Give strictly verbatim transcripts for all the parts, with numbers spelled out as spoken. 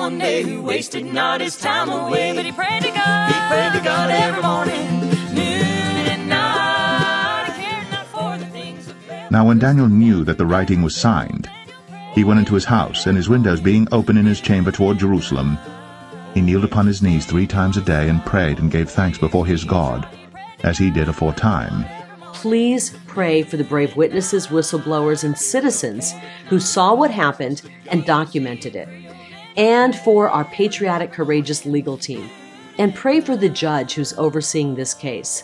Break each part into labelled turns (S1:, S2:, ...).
S1: one day who wasted not his time away. But he prayed to God, he prayed to God every morning, noon and night. He cared not for the things of earth.
S2: Now when Daniel knew that the writing was signed, he went into his house, and his windows being open in his chamber toward Jerusalem, he kneeled upon his knees three times a day and prayed and gave thanks before his God, as he did aforetime.
S3: Please pray for the brave witnesses, whistleblowers, and citizens who saw what happened and documented it, and for our patriotic, courageous legal team. And pray for the judge who's overseeing this case.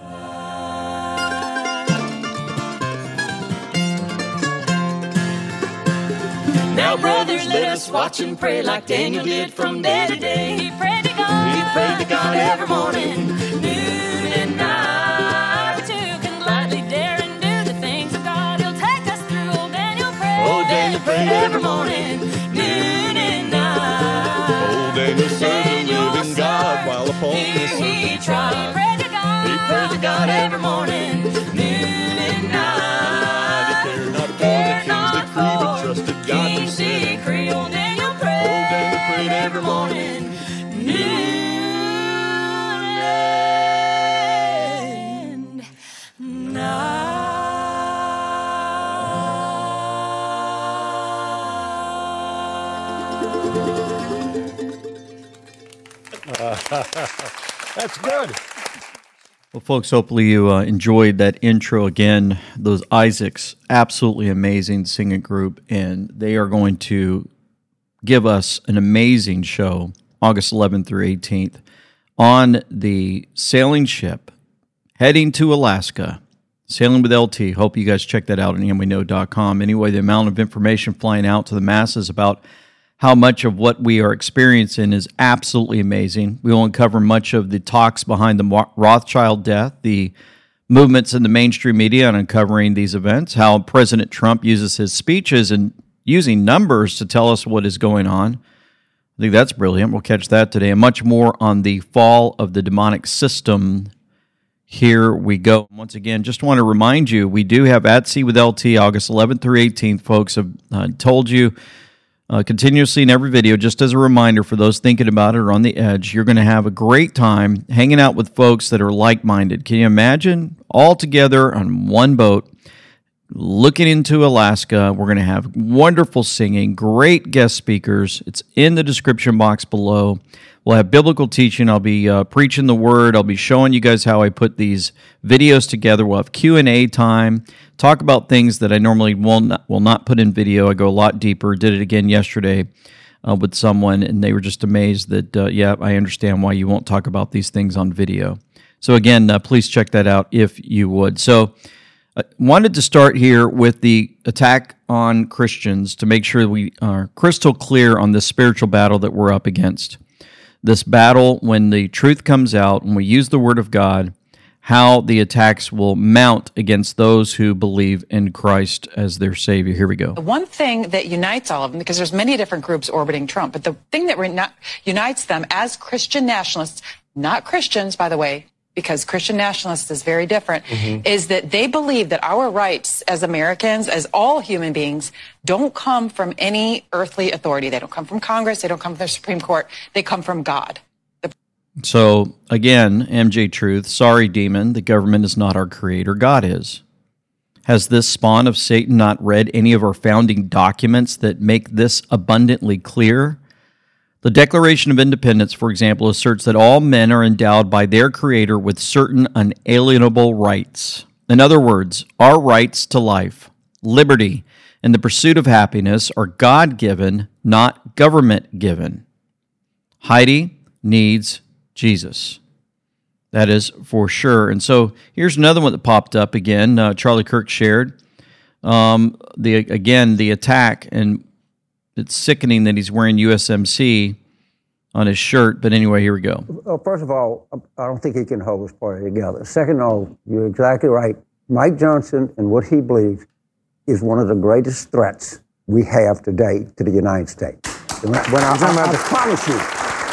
S1: Now, brothers, let us watch and pray like Daniel did from day to day. He prayed to God, he prayed to God every morning, noon and night. We too can gladly dare and do the things of God. He'll take us through. Old Daniel prayed. Old Daniel prayed every morning, noon and night.
S4: Old Daniel served the living God while upon this
S1: Here he
S4: earth
S1: tried. He prayed to God. He prayed to God every morning, noon and night.
S4: He cared not for the king's decree, but trusted God to
S1: King's
S4: save.
S1: decree. Old Daniel prayed.
S4: Old Daniel prayed
S1: every morning, noon and
S5: That's good.
S6: Well, folks, hopefully you uh, enjoyed that intro again. Those Isaacs, absolutely amazing singing group, and they are going to give us an amazing show August eleventh through eighteenth on the sailing ship heading to Alaska, Sailing with L T. Hope you guys check that out at am we know dot com. Anyway, the amount of information flying out to the masses about how much of what we are experiencing is absolutely amazing. We will uncover much of the talks behind the Rothschild death, the movements in the mainstream media on uncovering these events, how President Trump uses his speeches and using numbers to tell us what is going on. I think that's brilliant. We'll catch that today, and much more on the fall of the demonic system. Here we go. Once again, just want to remind you, we do have At Sea with L T August eleventh through eighteenth, folks. I've uh, told you Uh, continuously in every video, just as a reminder for those thinking about it or on the edge, you're going to have a great time hanging out with folks that are like-minded. Can you imagine all together on one boat looking into Alaska? We're going to have wonderful singing, great guest speakers. It's in the description box below. We'll have biblical teaching. I'll be uh, preaching the word. I'll be showing you guys how I put these videos together. We'll have Q and A time, talk about things that I normally will not, will not put in video. I go a lot deeper. Did it again yesterday uh, with someone, and they were just amazed that, uh, yeah, I understand why you won't talk about these things on video. So again, uh, please check that out if you would. So I wanted to start here with the attack on Christians to make sure we are crystal clear on this spiritual battle that we're up against. This battle, when the truth comes out, when we use the Word of God, how the attacks will mount against those who believe in Christ as their Savior. Here we go.
S7: The one thing that unites all of them, because there's many different groups orbiting Trump, but the thing that re- unites them as Christian nationalists, not Christians, by the way, because Christian nationalists is very different, mm-hmm. is that they believe that our rights as Americans, as all human beings, don't come from any earthly authority. They don't come from Congress. They don't come from the Supreme Court. They come from God. The-
S6: so, again, M J Truth, sorry, demon, the government is not our creator. God is. Has this spawn of Satan not read any of our founding documents that make this abundantly clear? The Declaration of Independence, for example, asserts that all men are endowed by their Creator with certain unalienable rights. In other words, our rights to life, liberty, and the pursuit of happiness are God-given, not government-given. Heidi needs Jesus. That is for sure. And so here's another one that popped up again. Uh, Charlie Kirk shared um, the again the attack, and it's sickening that he's wearing U S M C on his shirt. But anyway, here we go.
S8: Well, first of all, I don't think he can hold his party together. Second of all, you're exactly right. Mike Johnson and what he believes is one of the greatest threats we have today to the United States. When I, I, I promise you,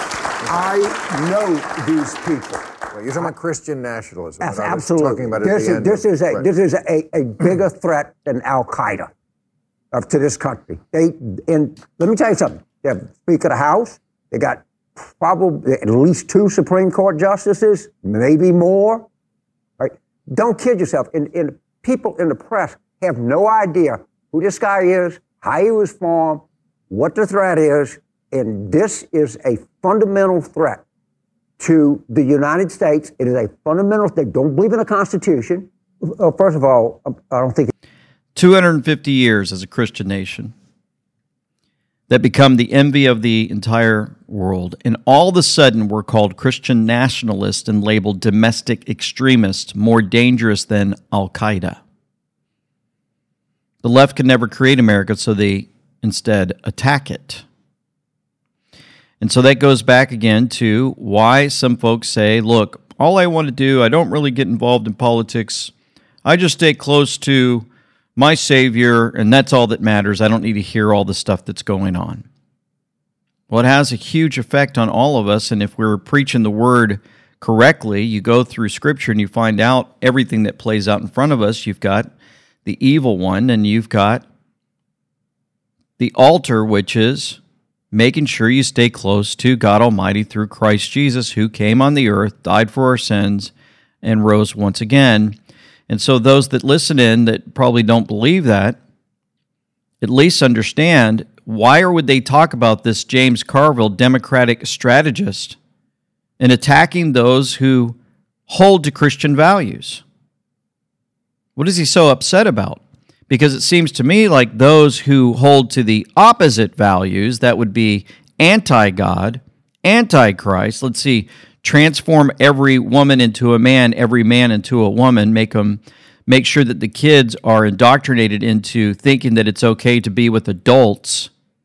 S8: I know these people.
S5: Well, you're talking about Christian nationalism.
S8: Absolutely.
S5: Talking about
S8: this,
S5: is,
S8: this,
S5: of,
S8: is a,
S5: right.
S8: this is a, a bigger threat than Al-Qaeda of, to this country. They, and let me tell you something. They have Speaker of the House. They got probably at least two Supreme Court justices, maybe more. Right? Don't kid yourself. And, and people in the press have no idea who this guy is, how he was formed, what the threat is, and this is a fundamental threat to the United States. It is a fundamental. They don't believe in the Constitution. Uh, first of all, I don't think.
S6: two hundred fifty years as a Christian nation that become the envy of the entire world, and all of a sudden we're called Christian nationalists and labeled domestic extremists, more dangerous than Al-Qaeda. The left could never create America, so they instead attack it. And so that goes back again to why some folks say, look, all I want to do, I don't really get involved in politics. I just stay close to my Savior, and that's all that matters. I don't need to hear all the stuff that's going on. Well, it has a huge effect on all of us, and if we're preaching the Word correctly, you go through Scripture and you find out everything that plays out in front of us. You've got the evil one, and you've got the altar, which is making sure you stay close to God Almighty through Christ Jesus, who came on the earth, died for our sins, and rose once again. And so those that listen in that probably don't believe that, at least understand, why would they talk about this James Carville, Democratic strategist, and attacking those who hold to Christian values? What is he so upset about? Because it seems to me like those who hold to the opposite values, that would be anti-God, anti-Christ, let's see, transform every woman into a man, every man into a woman, make them, make sure that the kids are indoctrinated into thinking that it's okay to be with adults,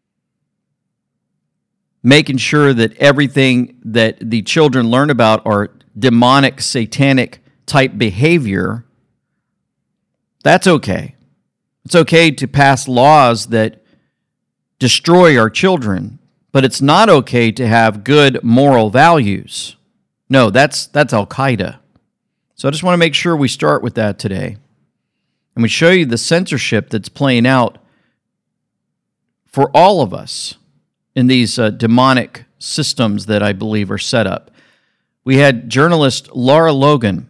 S6: making sure that everything that the children learn about are demonic, satanic type behavior. That's okay. It's okay to pass laws that destroy our children, but it's not okay to have good moral values. No, that's that's Al-Qaeda. So I just want to make sure we start with that today. And we show you the censorship that's playing out for all of us in these uh, demonic systems that I believe are set up. We had journalist Lara Logan.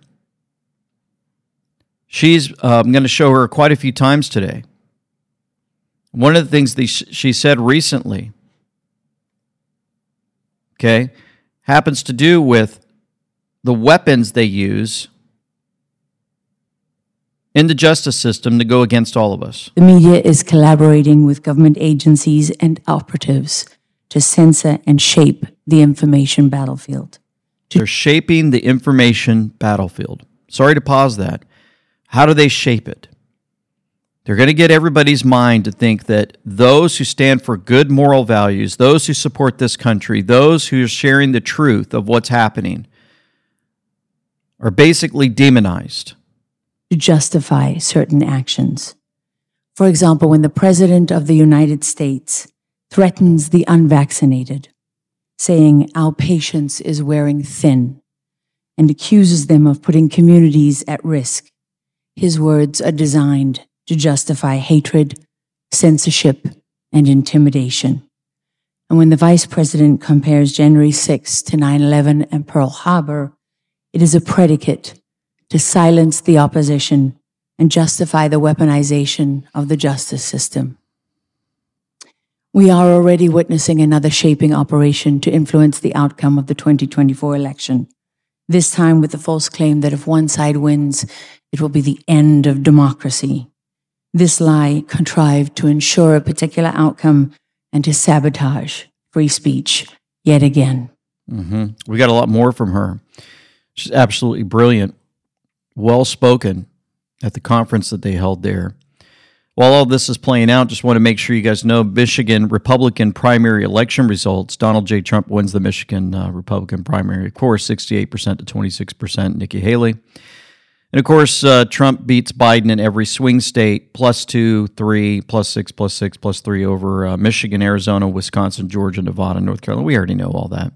S6: She's, uh, I'm going to show her quite a few times today. One of the things that she said recently, okay, happens to do with the weapons they use in the justice system to go against all of us.
S9: The media is collaborating with government agencies and operatives to censor and shape the information battlefield.
S6: They're shaping the information battlefield. Sorry to pause that. How do they shape it? They're going to get everybody's mind to think that those who stand for good moral values, those who support this country, those who are sharing the truth of what's happening, are basically demonized.
S9: To justify certain actions. For example, when the President of the United States threatens the unvaccinated, saying our patience is wearing thin, and accuses them of putting communities at risk, his words are designed to justify hatred, censorship, and intimidation. And when the Vice President compares January sixth to nine eleven and Pearl Harbor, it is a predicate to silence the opposition and justify the weaponization of the justice system. We are already witnessing another shaping operation to influence the outcome of the twenty twenty-four election, this time with the false claim that if one side wins, it will be the end of democracy. This lie contrived to ensure a particular outcome and to sabotage free speech yet again.
S6: Mm-hmm. We got a lot more from her. She's absolutely brilliant, well-spoken at the conference that they held there. While all this is playing out, just want to make sure you guys know Michigan Republican primary election results. Donald J. Trump wins the Michigan uh, Republican primary, of course, sixty-eight percent to twenty-six percent, Nikki Haley. And, of course, uh, Trump beats Biden in every swing state, plus two, three, plus six, plus six, plus three over uh, Michigan, Arizona, Wisconsin, Georgia, Nevada, North Carolina. We already know all that.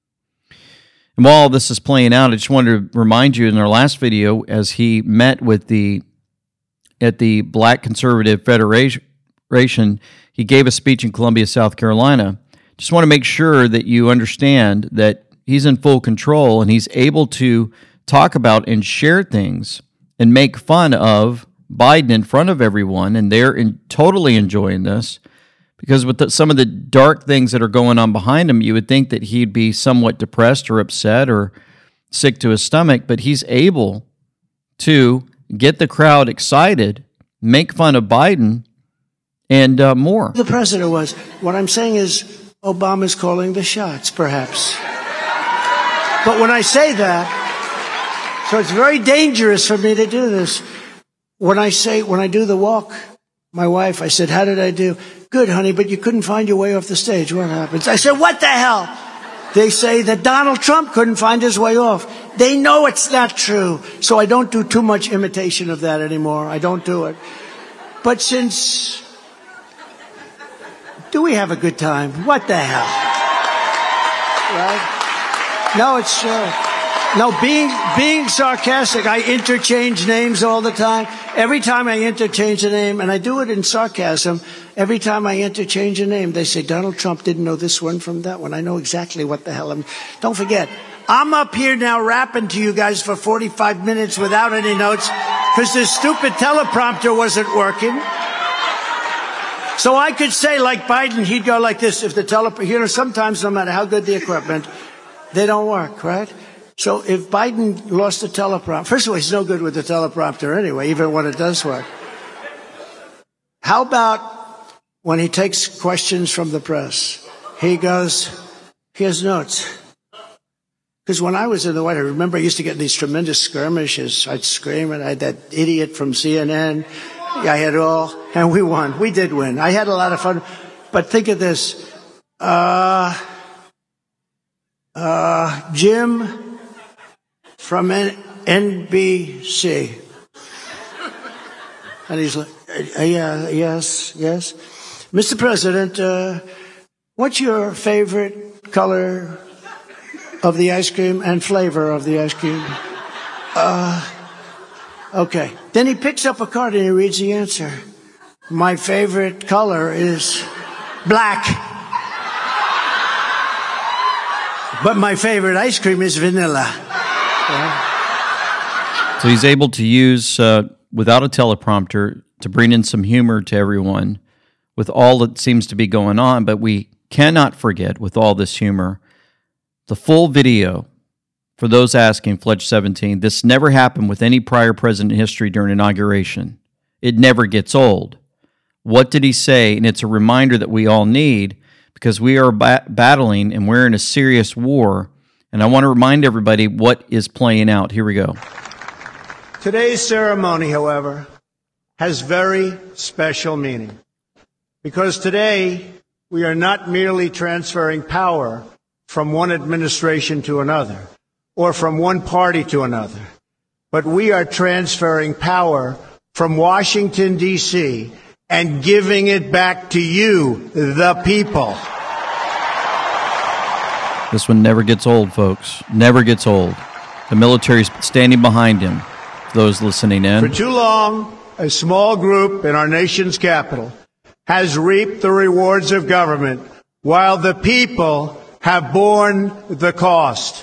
S6: And while all this is playing out, I just wanted to remind you in our last video, as he met with the at the Black Conservative Federation, he gave a speech in Columbia, South Carolina, just want to make sure that you understand that he's in full control and he's able to talk about and share things and make fun of Biden in front of everyone, and they're in, totally enjoying this, because with the, some of the dark things that are going on behind him, you would think that he'd be somewhat depressed or upset or sick to his stomach, but he's able to get the crowd excited, make fun of Biden, and uh, more.
S10: The president was. What I'm saying is Obama's calling the shots, perhaps. But when I say that, so it's very dangerous for me to do this. When I say, when I do the walk, my wife, I said, how did I do? Good, honey, but you couldn't find your way off the stage. What happens? I said, what the hell? They say that Donald Trump couldn't find his way off. They know it's not true. So I don't do too much imitation of that anymore. I don't do it. But since, do we have a good time? What the hell? Right? No, it's true. No, being being sarcastic, I interchange names all the time. Every time I interchange a name, and I do it in sarcasm, every time I interchange a name, they say, Donald Trump didn't know this one from that one. I know exactly what the hell I'm... Don't forget, I'm up here now rapping to you guys for forty-five minutes without any notes because this stupid teleprompter wasn't working. So I could say, like Biden, he'd go like this. If the teleprompter... You know, sometimes, no matter how good the equipment, they don't work, right? So if Biden lost the teleprompter, first of all, he's no good with the teleprompter anyway, even when it does work. How about when he takes questions from the press? He goes, here's notes. Because when I was in the White House, I remember I used to get in these tremendous skirmishes. I'd scream, and I had that idiot from C N N. I had all, and we won. We did win. I had a lot of fun. But think of this. Uh, uh, Jim... from N B C. And he's like, uh, yeah, yes, yes. Mister President, uh, what's your favorite color of the ice cream and flavor of the ice cream? Uh, okay. Then he picks up a card and he reads the answer. My favorite color is black. But my favorite ice cream is vanilla.
S6: So he's able to use, uh, without a teleprompter, to bring in some humor to everyone with all that seems to be going on. But we cannot forget, with all this humor, the full video. For those asking, Fledge seventeen, this never happened with any prior president in history during inauguration. It never gets old. What did he say? And it's a reminder that we all need, because we are ba- battling and we're in a serious war. And I want to remind everybody what is playing out. Here we go.
S10: Today's ceremony, however, has very special meaning. Because today, we are not merely transferring power from one administration to another, or from one party to another, but we are transferring power from Washington, D C, and giving it back to you, the people.
S6: This one never gets old, folks. Never gets old. The military's standing behind him, those listening in.
S10: For too long, a small group in our nation's capital has reaped the rewards of government while the people have borne the cost.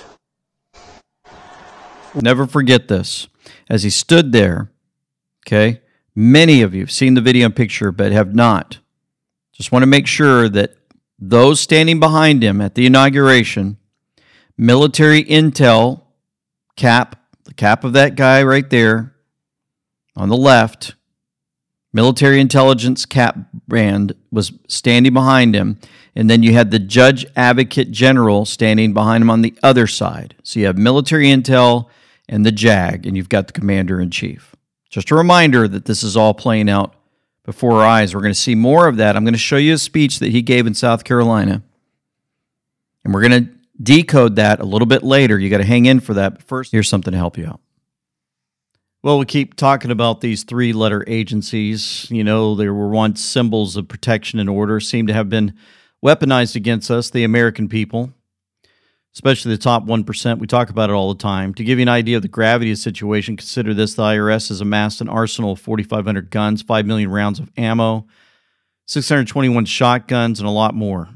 S6: Never forget this. As he stood there, okay, many of you have seen the video and picture but have not. Just want to make sure that those standing behind him at the inauguration, military intel cap, the cap of that guy right there on the left, military intelligence cap brand was standing behind him. And then you had the judge advocate general standing behind him on the other side. So you have military intel and the J A G, and you've got the commander in chief. Just a reminder that this is all playing out before our eyes. We're going to see more of that. I'm going to show you a speech that he gave in South Carolina, and we're going to decode that a little bit later. You got to hang in for that. But first, here's something to help you out. Well, we keep talking about these three-letter agencies. You know, they were once symbols of protection and order, seem to have been weaponized against us, the American people, especially the top one percent. We talk about it all the time. To give you an idea of the gravity of the situation, consider this. The I R S has amassed an arsenal of forty-five hundred guns, five million rounds of ammo, six hundred twenty-one shotguns, and a lot more.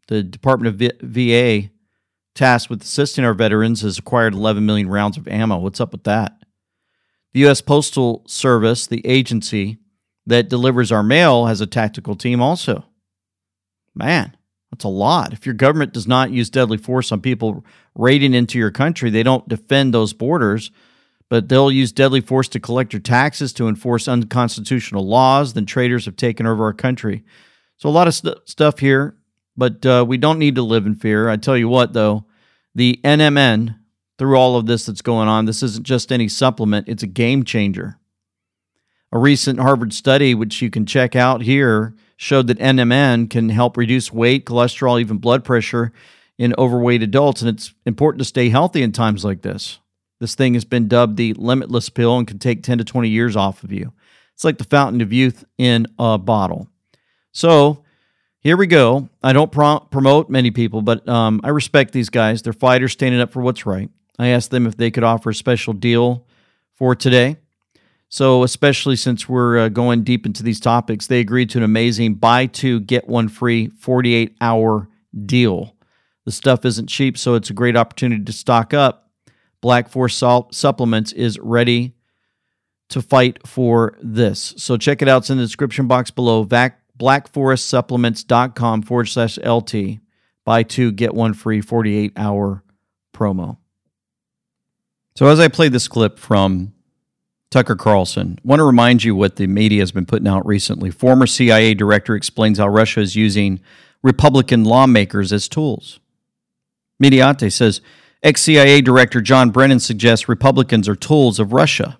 S6: The Department of v- VA, tasked with assisting our veterans, has acquired eleven million rounds of ammo. What's up with that? The U S Postal Service, the agency that delivers our mail, has a tactical team also. Man, that's a lot. If your government does not use deadly force on people raiding into your country, they don't defend those borders, but they'll use deadly force to collect your taxes, to enforce unconstitutional laws. Then traitors have taken over our country. So a lot of st- stuff here, but uh, we don't need to live in fear. I tell you what, though, the N M N, through all of this that's going on, this isn't just any supplement, it's a game changer. A recent Harvard study, which you can check out here, showed that N M N can help reduce weight, cholesterol, even blood pressure in overweight adults, and it's important to stay healthy in times like this. This thing has been dubbed the limitless pill and can take ten to twenty years off of you. It's like the fountain of youth in a bottle. So here we go. I don't pro- promote many people, but um, I respect these guys. They're fighters standing up for what's right. I asked them if they could offer a special deal for today. So especially since we're uh, going deep into these topics, they agreed to an amazing buy two, get one free forty-eight hour deal. The stuff isn't cheap, so it's a great opportunity to stock up. Black Forest Sol- Supplements is ready to fight for this. So check it out. It's in the description box below. Vac- blackforestsupplements.com forward slash LT. Buy two, get one free forty-eight hour promo. So as I play this clip from Tucker Carlson, I want to remind you what the media has been putting out recently. Former C I A director explains how Russia is using Republican lawmakers as tools. Mediate says, ex-C I A director John Brennan suggests Republicans are tools of Russia.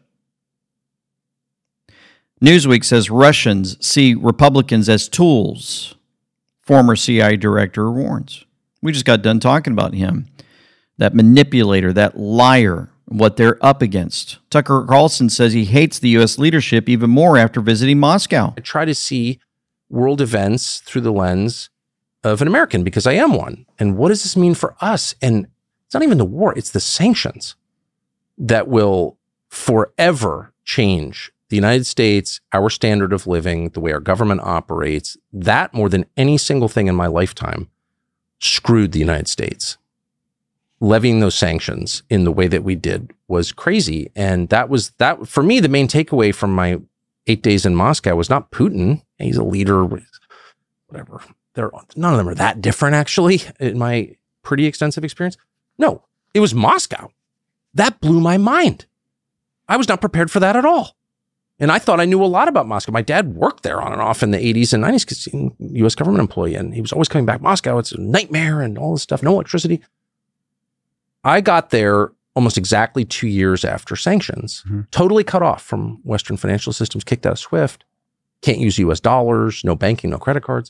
S6: Newsweek says Russians see Republicans as tools. Former C I A director warns. We just got done talking about him. That manipulator, that liar, what they're up against. Tucker Carlson says he hates the U S leadership even more after visiting Moscow.
S11: I try to see world events through the lens of an American because I am one. And what does this mean for us? And it's not even the war, it's the sanctions that will forever change the United States, our standard of living, the way our government operates. That, more than any single thing in my lifetime, screwed the United States. Levying those sanctions in the way that we did was crazy. And that was, that for me, the main takeaway from my eight days in Moscow was not Putin. He's a leader, whatever. They're, none of them are that different, actually, in my pretty extensive experience. No, it was Moscow. That blew my mind. I was not prepared for that at all. And I thought I knew a lot about Moscow. My dad worked there on and off in the eighties and nineties because he's a U S government employee, and he was always coming back, Moscow, it's a nightmare and all this stuff, no electricity. I got there almost exactly two years after sanctions, mm-hmm. totally cut off from Western financial systems, kicked out of SWIFT, can't use U S dollars, no banking, no credit cards.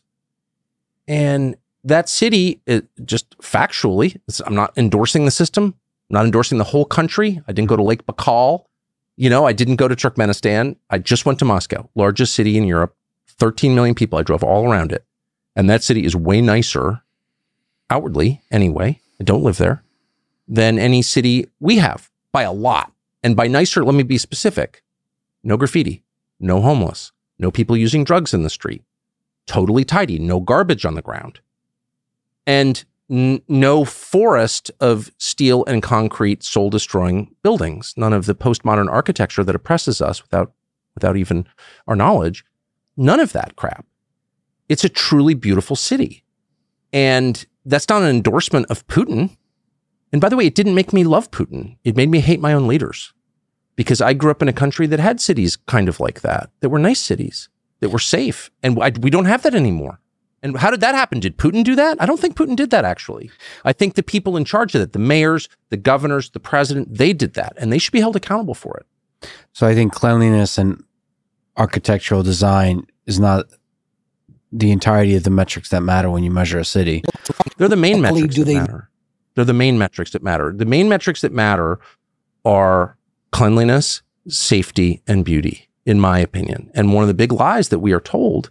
S11: And that city, it just factually, I'm not endorsing the system, I'm not endorsing the whole country. I didn't go to Lake Baikal. You know, I didn't go to Turkmenistan. I just went to Moscow, largest city in Europe, thirteen million people. I drove all around it. And that city is way nicer, outwardly anyway, I don't live there, than any city we have by a lot. And by nicer, let me be specific. No graffiti, no homeless, no people using drugs in the street, totally tidy, no garbage on the ground, and n- no forest of steel and concrete soul-destroying buildings. None of the postmodern architecture that oppresses us without, without even our knowledge. None of that crap. It's a truly beautiful city. And that's not an endorsement of Putin. And by the way, it didn't make me love Putin. It made me hate my own leaders, because I grew up in a country that had cities kind of like that, that were nice cities, that were safe. And I, we don't have that anymore. And how did that happen? Did Putin do that? I don't think Putin did that, actually. I think the people in charge of it, the mayors, the governors, the president, they did that, and they should be held accountable for it.
S12: So I think cleanliness and architectural design is not the entirety of the metrics that matter when you measure a city.
S11: They're the main metrics that matter. They're the main metrics that matter. The main metrics that matter are cleanliness, safety, and beauty, in my opinion. And one of the big lies that we are told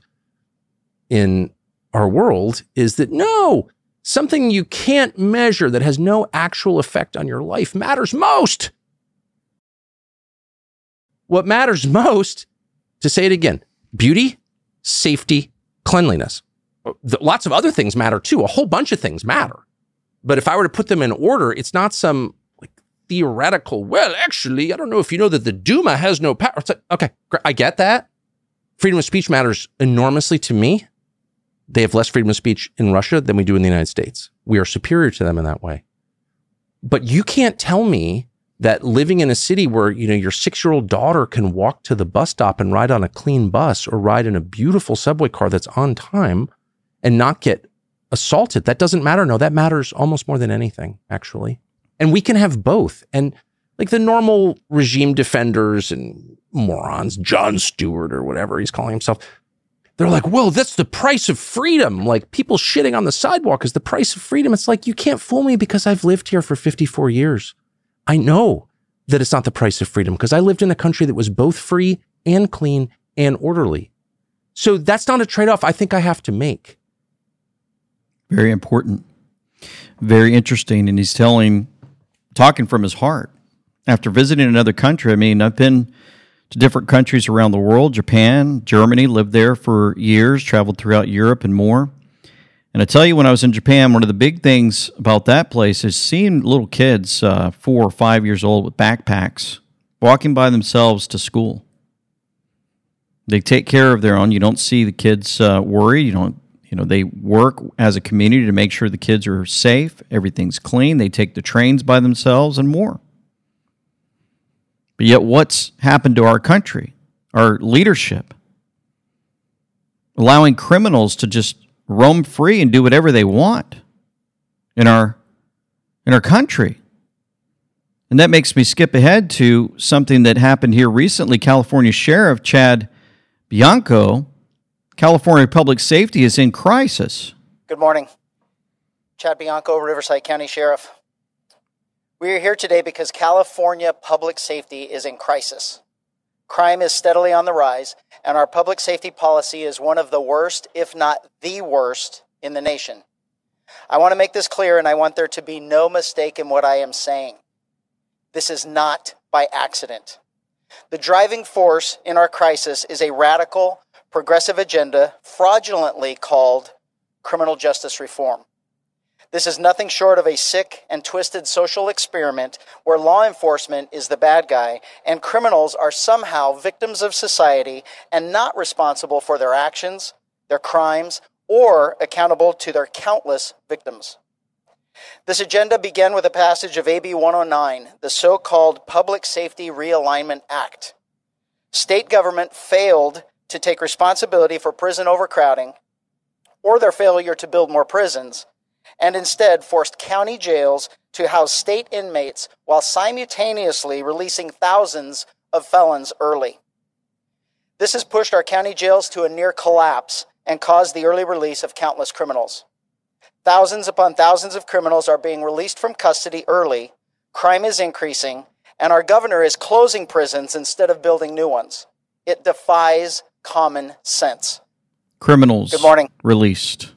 S11: in our world is that, no, something you can't measure that has no actual effect on your life matters most. What matters most, to say it again, beauty, safety, cleanliness. Lots of other things matter too. A whole bunch of things matter. But if I were to put them in order, it's not some like theoretical, well, actually, I don't know if you know that the Duma has no power. It's like, okay, I get that. Freedom of speech matters enormously to me. They have less freedom of speech in Russia than we do in the United States. We are superior to them in that way. But you can't tell me that living in a city where, you know, your six-year-old daughter can walk to the bus stop and ride on a clean bus or ride in a beautiful subway car that's on time and not get assaulted, that doesn't matter. No, that matters almost more than anything, actually. And we can have both. And like the normal regime defenders and morons, Jon Stewart or whatever he's calling himself, they're like, well, that's the price of freedom. Like people shitting on the sidewalk is the price of freedom. It's like, you can't fool me because I've lived here for fifty-four years. I know that it's not the price of freedom because I lived in a country that was both free and clean and orderly. So that's not a trade-off I think I have to make.
S6: Very important. Very interesting. And he's telling, talking from his heart. After visiting another country, I mean, I've been to different countries around the world, Japan, Germany, lived there for years, traveled throughout Europe and more. And I tell you, when I was in Japan, one of the big things about that place is seeing little kids, uh, four or five years old with backpacks, walking by themselves to school. They take care of their own. You don't see the kids uh, worry. You don't, you know, they work as a community to make sure the kids are safe, everything's clean. They take the trains by themselves and more. But yet what's happened to our country, our leadership? Allowing criminals to just roam free and do whatever they want in our in our country. And that makes me skip ahead to something that happened here recently. California Sheriff Chad Bianco, California Public Safety is in crisis.
S13: Good morning. Chad Bianco, Riverside County Sheriff. We are here today because California public safety is in crisis. Crime is steadily on the rise, and our public safety policy is one of the worst, if not the worst, in the nation. I want to make this clear, and I want there to be no mistake in what I am saying. This is not by accident. The driving force in our crisis is a radical, progressive agenda fraudulently called criminal justice reform. This is nothing short of a sick and twisted social experiment where law enforcement is the bad guy and criminals are somehow victims of society and not responsible for their actions, their crimes, or accountable to their countless victims. This agenda began with the passage of A B one oh nine, the so-called Public Safety Realignment Act. State government failed to take responsibility for prison overcrowding or their failure to build more prisons, and instead forced county jails to house state inmates while simultaneously releasing thousands of felons early. This has pushed our county jails to a near collapse and caused the early release of countless criminals. Thousands upon thousands of criminals are being released from custody early, crime is increasing, and our governor is closing prisons instead of building new ones. It defies common sense.
S6: Criminals
S13: Good morning.
S6: Released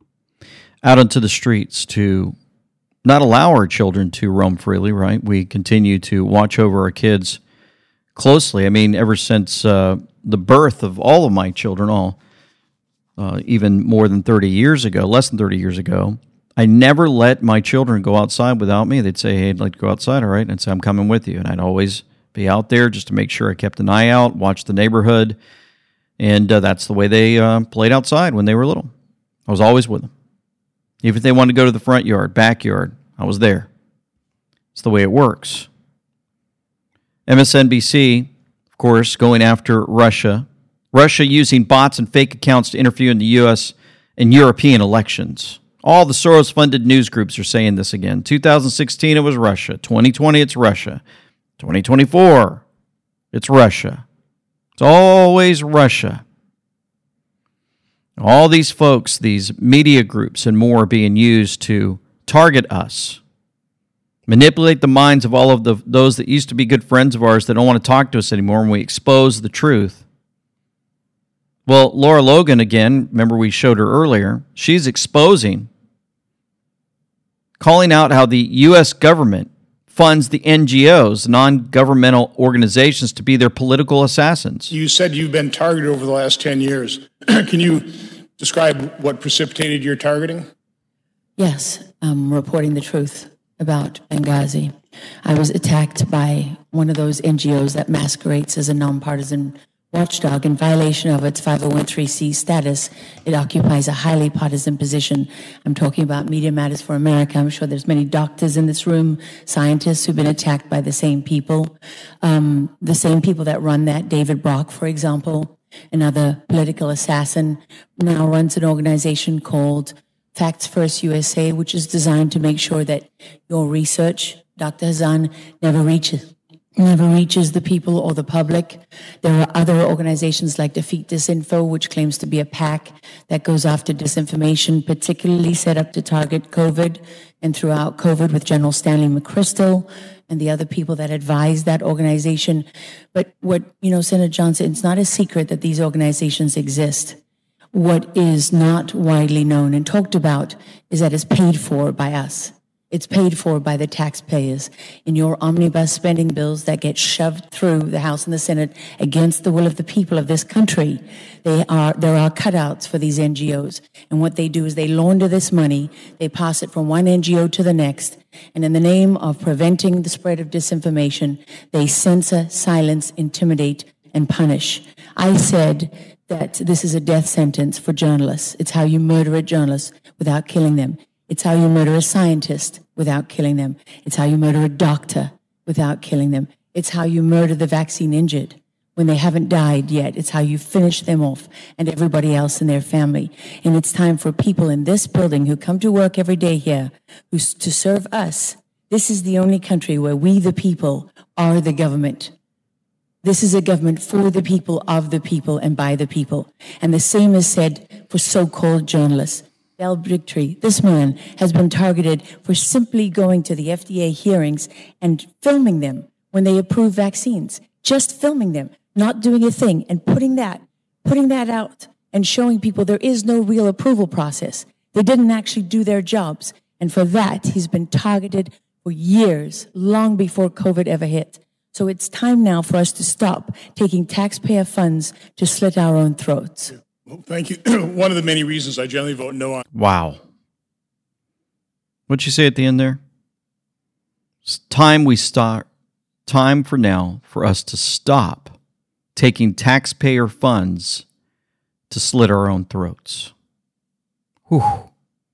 S6: out into the streets to not allow our children to roam freely, right? We continue to watch over our kids closely. I mean, ever since uh, the birth of all of my children, all uh, even more than thirty years ago, less than thirty years ago, I never let my children go outside without me. They'd say, hey, I'd like to go outside, all right? And I'd say, I'm coming with you. And I'd always be out there just to make sure I kept an eye out, watched the neighborhood. And uh, that's the way they uh, played outside when they were little. I was always with them. Even if they wanted to go to the front yard, backyard, I was there. It's the way it works. M S N B C, of course, going after Russia. Russia using bots and fake accounts to interfere in the U S and European elections. All the Soros-funded news groups are saying this again. two thousand sixteen, it was Russia. twenty twenty, it's Russia. twenty twenty-four, it's Russia. It's always Russia. All these folks, these media groups and more are being used to target us, manipulate the minds of all of the those that used to be good friends of ours that don't want to talk to us anymore when we expose the truth. Well, Laura Logan, again, remember we showed her earlier, she's exposing, calling out how the U S government funds the N G Os, non-governmental organizations, to be their political assassins.
S14: You said you've been targeted over the last ten years. Can you describe what precipitated your targeting?
S9: Yes, I'm reporting the truth about Benghazi. I was attacked by one of those N G Os that masquerades as a nonpartisan watchdog. In violation of its five oh one c status, it occupies a highly partisan position. I'm talking about Media Matters for America. I'm sure there's many doctors in this room, scientists who've been attacked by the same people. Um, the same people that run that, David Brock, for example, another political assassin, now runs an organization called Facts First U S A, which is designed to make sure that your research, Doctor Hazan, never reaches never reaches the people or the public. There are other organizations like Defeat Disinfo, which claims to be a PAC that goes after disinformation, particularly set up to target COVID and throughout COVID with General Stanley McChrystal and the other people that advise that organization. But what, you know, Senator Johnson, it's not a secret that these organizations exist. What is not widely known and talked about is that it's paid for by us. It's paid for by the taxpayers in your omnibus spending bills that get shoved through the House and the Senate against the will of the people of this country. They are, there are cutouts for these N G Os. And what they do is they launder this money, they pass it from one N G O to the next, and in the name of preventing the spread of disinformation, they censor, silence, intimidate, and punish. I said that this is a death sentence for journalists. It's how you murder a journalist without killing them. It's how you murder a scientist without killing them. It's how you murder a doctor without killing them. It's how you murder the vaccine injured when they haven't died yet. It's how you finish them off and everybody else in their family. And it's time for people in this building who come to work every day here who, to serve us. This is the only country where we, the people, are the government. This is a government for the people, of the people, and by the people. And the same is said for so-called journalists. Bell Victory, this man has been targeted for simply going to the F D A hearings and filming them when they approve vaccines. Just filming them, not doing a thing, and putting that, putting that out and showing people there is no real approval process. They didn't actually do their jobs. And for that, he's been targeted for years, long before COVID ever hit. So it's time now for us to stop taking taxpayer funds to slit our own throats.
S14: Well, thank you. One of the many reasons I generally vote no on.
S6: Wow. What'd you say at the end there? It's time we start. Time for now for us to stop taking taxpayer funds to slit our own throats. Whew.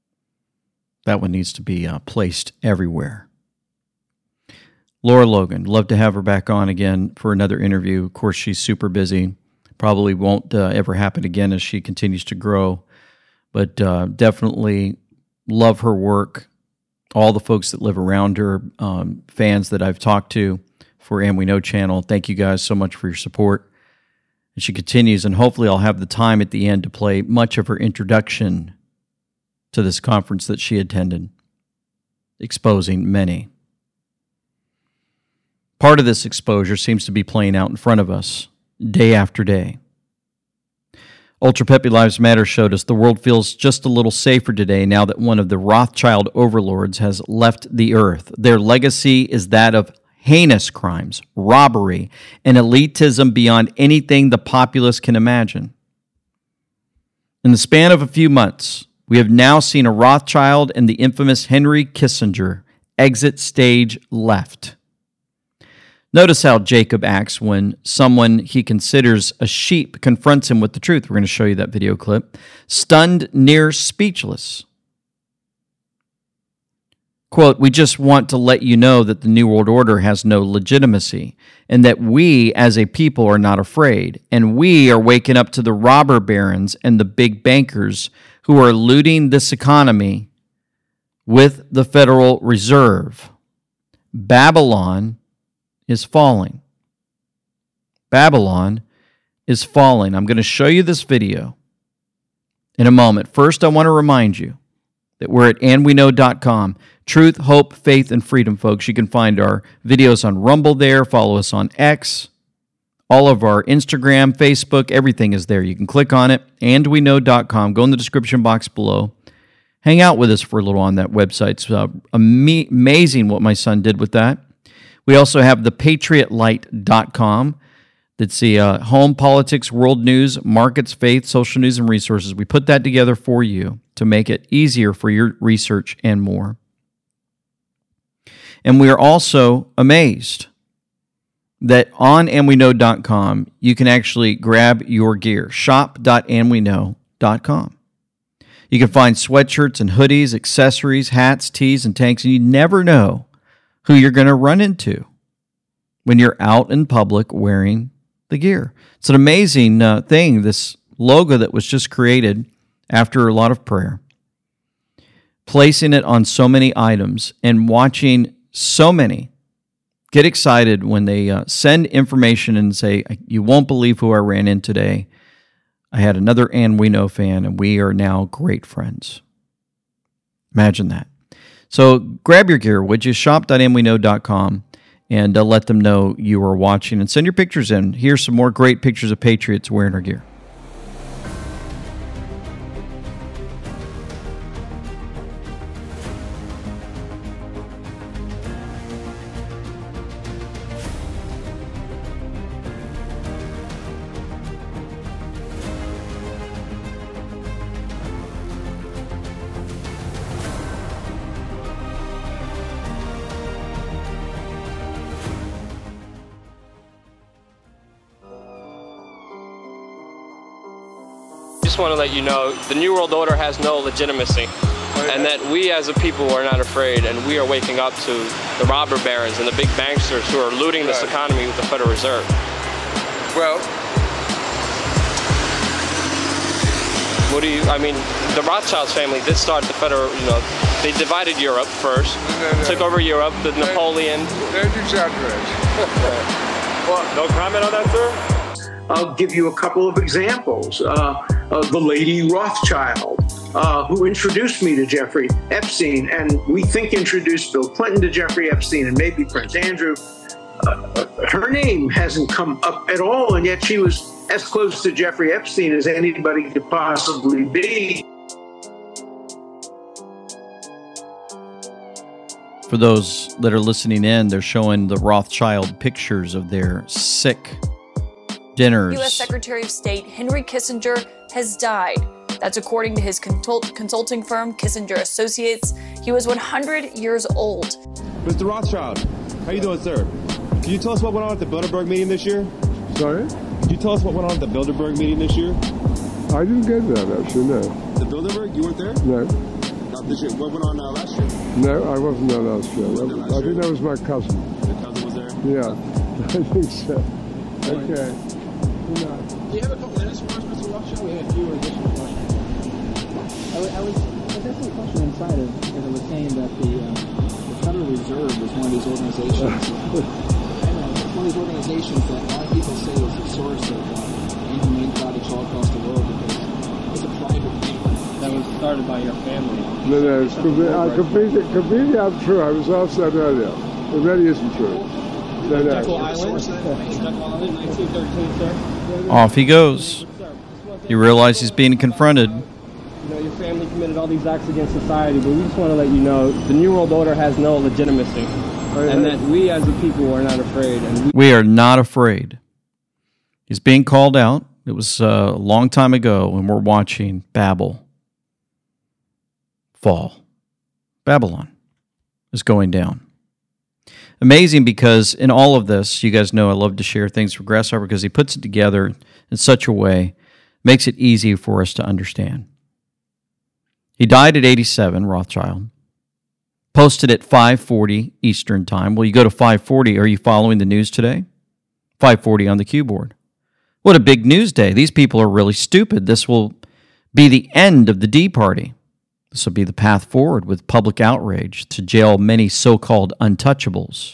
S6: That one needs to be uh, placed everywhere. Lara Logan, love to have her back on again for another interview. Of course, she's super busy. Probably won't uh, ever happen again as she continues to grow. But uh, definitely love her work. All the folks that live around her, um, fans that I've talked to for And We Know channel, thank you guys so much for your support. And she continues, and hopefully I'll have the time at the end to play much of her introduction to this conference that she attended, exposing many. Part of this exposure seems to be playing out in front of us day after day. Ultra Peppy Lives Matter showed us the world feels just a little safer today now that one of the Rothschild overlords has left the earth. Their legacy is that of heinous crimes, robbery, and elitism beyond anything the populace can imagine. In the span of a few months, we have now seen a Rothschild and the infamous Henry Kissinger exit stage left. Notice how Jacob acts when someone he considers a sheep confronts him with the truth. We're going to show you that video clip. Stunned, near speechless. Quote, "We just want to let you know that the New World Order has no legitimacy and that we as a people are not afraid. And we are waking up to the robber barons and the big bankers who are looting this economy with the Federal Reserve. Babylon is falling. Babylon is falling." I'm going to show you this video in a moment. First, I want to remind you that we're at and we know dot com. Truth, hope, faith, and freedom, folks. You can find our videos on Rumble there. Follow us on X. All of our Instagram, Facebook, everything is there. You can click on it, and we know dot com. Go in the description box below. Hang out with us for a little on that website. It's uh, ama- amazing what my son did with that. We also have the patriot light dot com. That's the uh, home, politics, world news, markets, faith, social news, and resources. We put that together for you to make it easier for your research and more. And we are also amazed that on and we know dot com, you can actually grab your gear, shop dot and we know dot com. You can find sweatshirts and hoodies, accessories, hats, tees, and tanks, and you never know who you're going to run into when you're out in public wearing the gear. It's an amazing uh, thing, this logo that was just created after a lot of prayer. Placing it on so many items and watching so many get excited when they uh, send information and say, you won't believe who I ran in today. I had another And We Know fan, and we are now great friends. Imagine that. So grab your gear, would you? shop dot and we know dot com and uh, let them know you are watching. And send your pictures in. Here's some more great pictures of Patriots wearing our gear.
S15: Want to let you know the New World Order has no legitimacy, and that we as a people are not afraid, and we are waking up to the robber barons and the big banksters who are looting this economy with the Federal Reserve.
S16: Well,
S15: what do you, I mean, the Rothschilds family did start the Federal, you know, they divided Europe first,
S16: no, no.
S15: took over Europe, the Napoleon.
S16: Don't exaggerate.
S15: Well, no comment on that, sir?
S17: I'll give you a couple of examples. Uh, uh, the lady Rothschild, uh, who introduced me to Jeffrey Epstein, and we think introduced Bill Clinton to Jeffrey Epstein and maybe Prince Andrew. Uh, her name hasn't come up at all, and yet she was as close to Jeffrey Epstein as anybody could possibly be.
S6: For those that are listening in, they're showing the Rothschild pictures of their sick dinners.
S18: U S Secretary of State Henry Kissinger has died. That's according to his consult- consulting firm, Kissinger Associates. He was one hundred years old.
S19: Mister Rothschild, how you doing, sir? Can you tell us what went on at the Bilderberg meeting this year?
S20: Sorry?
S19: Can you tell us what went on at the Bilderberg meeting this year?
S20: I didn't get that, actually, no.
S19: The Bilderberg? You weren't there?
S20: No.
S19: Not this year. What went on uh, last year?
S20: No, I wasn't there last year.
S19: You weren't there last
S20: I
S19: year?
S20: think that was my cousin.
S19: Your cousin was there?
S20: Yeah, I think so. Okay.
S21: Do you have a couple minutes for us, Mister Rothschild? We have a few additional questions. I was, I was, I guess a question inside of, because I was saying that the, uh, the Federal Reserve is one of these organizations. I know, it's one of these organizations that a lot of people say is the source of uh, inhumane products all across the world because it's a private bank that was started by your family.
S20: No, no, it's completely, uh, completely, completely untrue. I was asked that earlier. It really isn't true. No, no.
S21: Jekyll Island, Jekyll Island, nineteen thirteen, sir.
S6: Off he goes. You realize he's being confronted.
S21: You know, your family committed all these acts against society, but we just want to let you know the New World Order has no legitimacy, and that we as a people are not afraid. And we,
S6: We are not afraid. He's being called out. It was uh, a long time ago, and we're watching Babel fall. Babylon is going down. Amazing, because in all of this, you guys know I love to share things for Grasshopper because he puts it together in such a way, makes it easy for us to understand. He died at eighty-seven, Rothschild. Posted at five forty Eastern Time. Well, you go to five forty. Are you following the news today? five forty on the cue board. What a big news day. These people are really stupid. This will be the end of the D Party. This will be the path forward with public outrage to jail many so-called untouchables.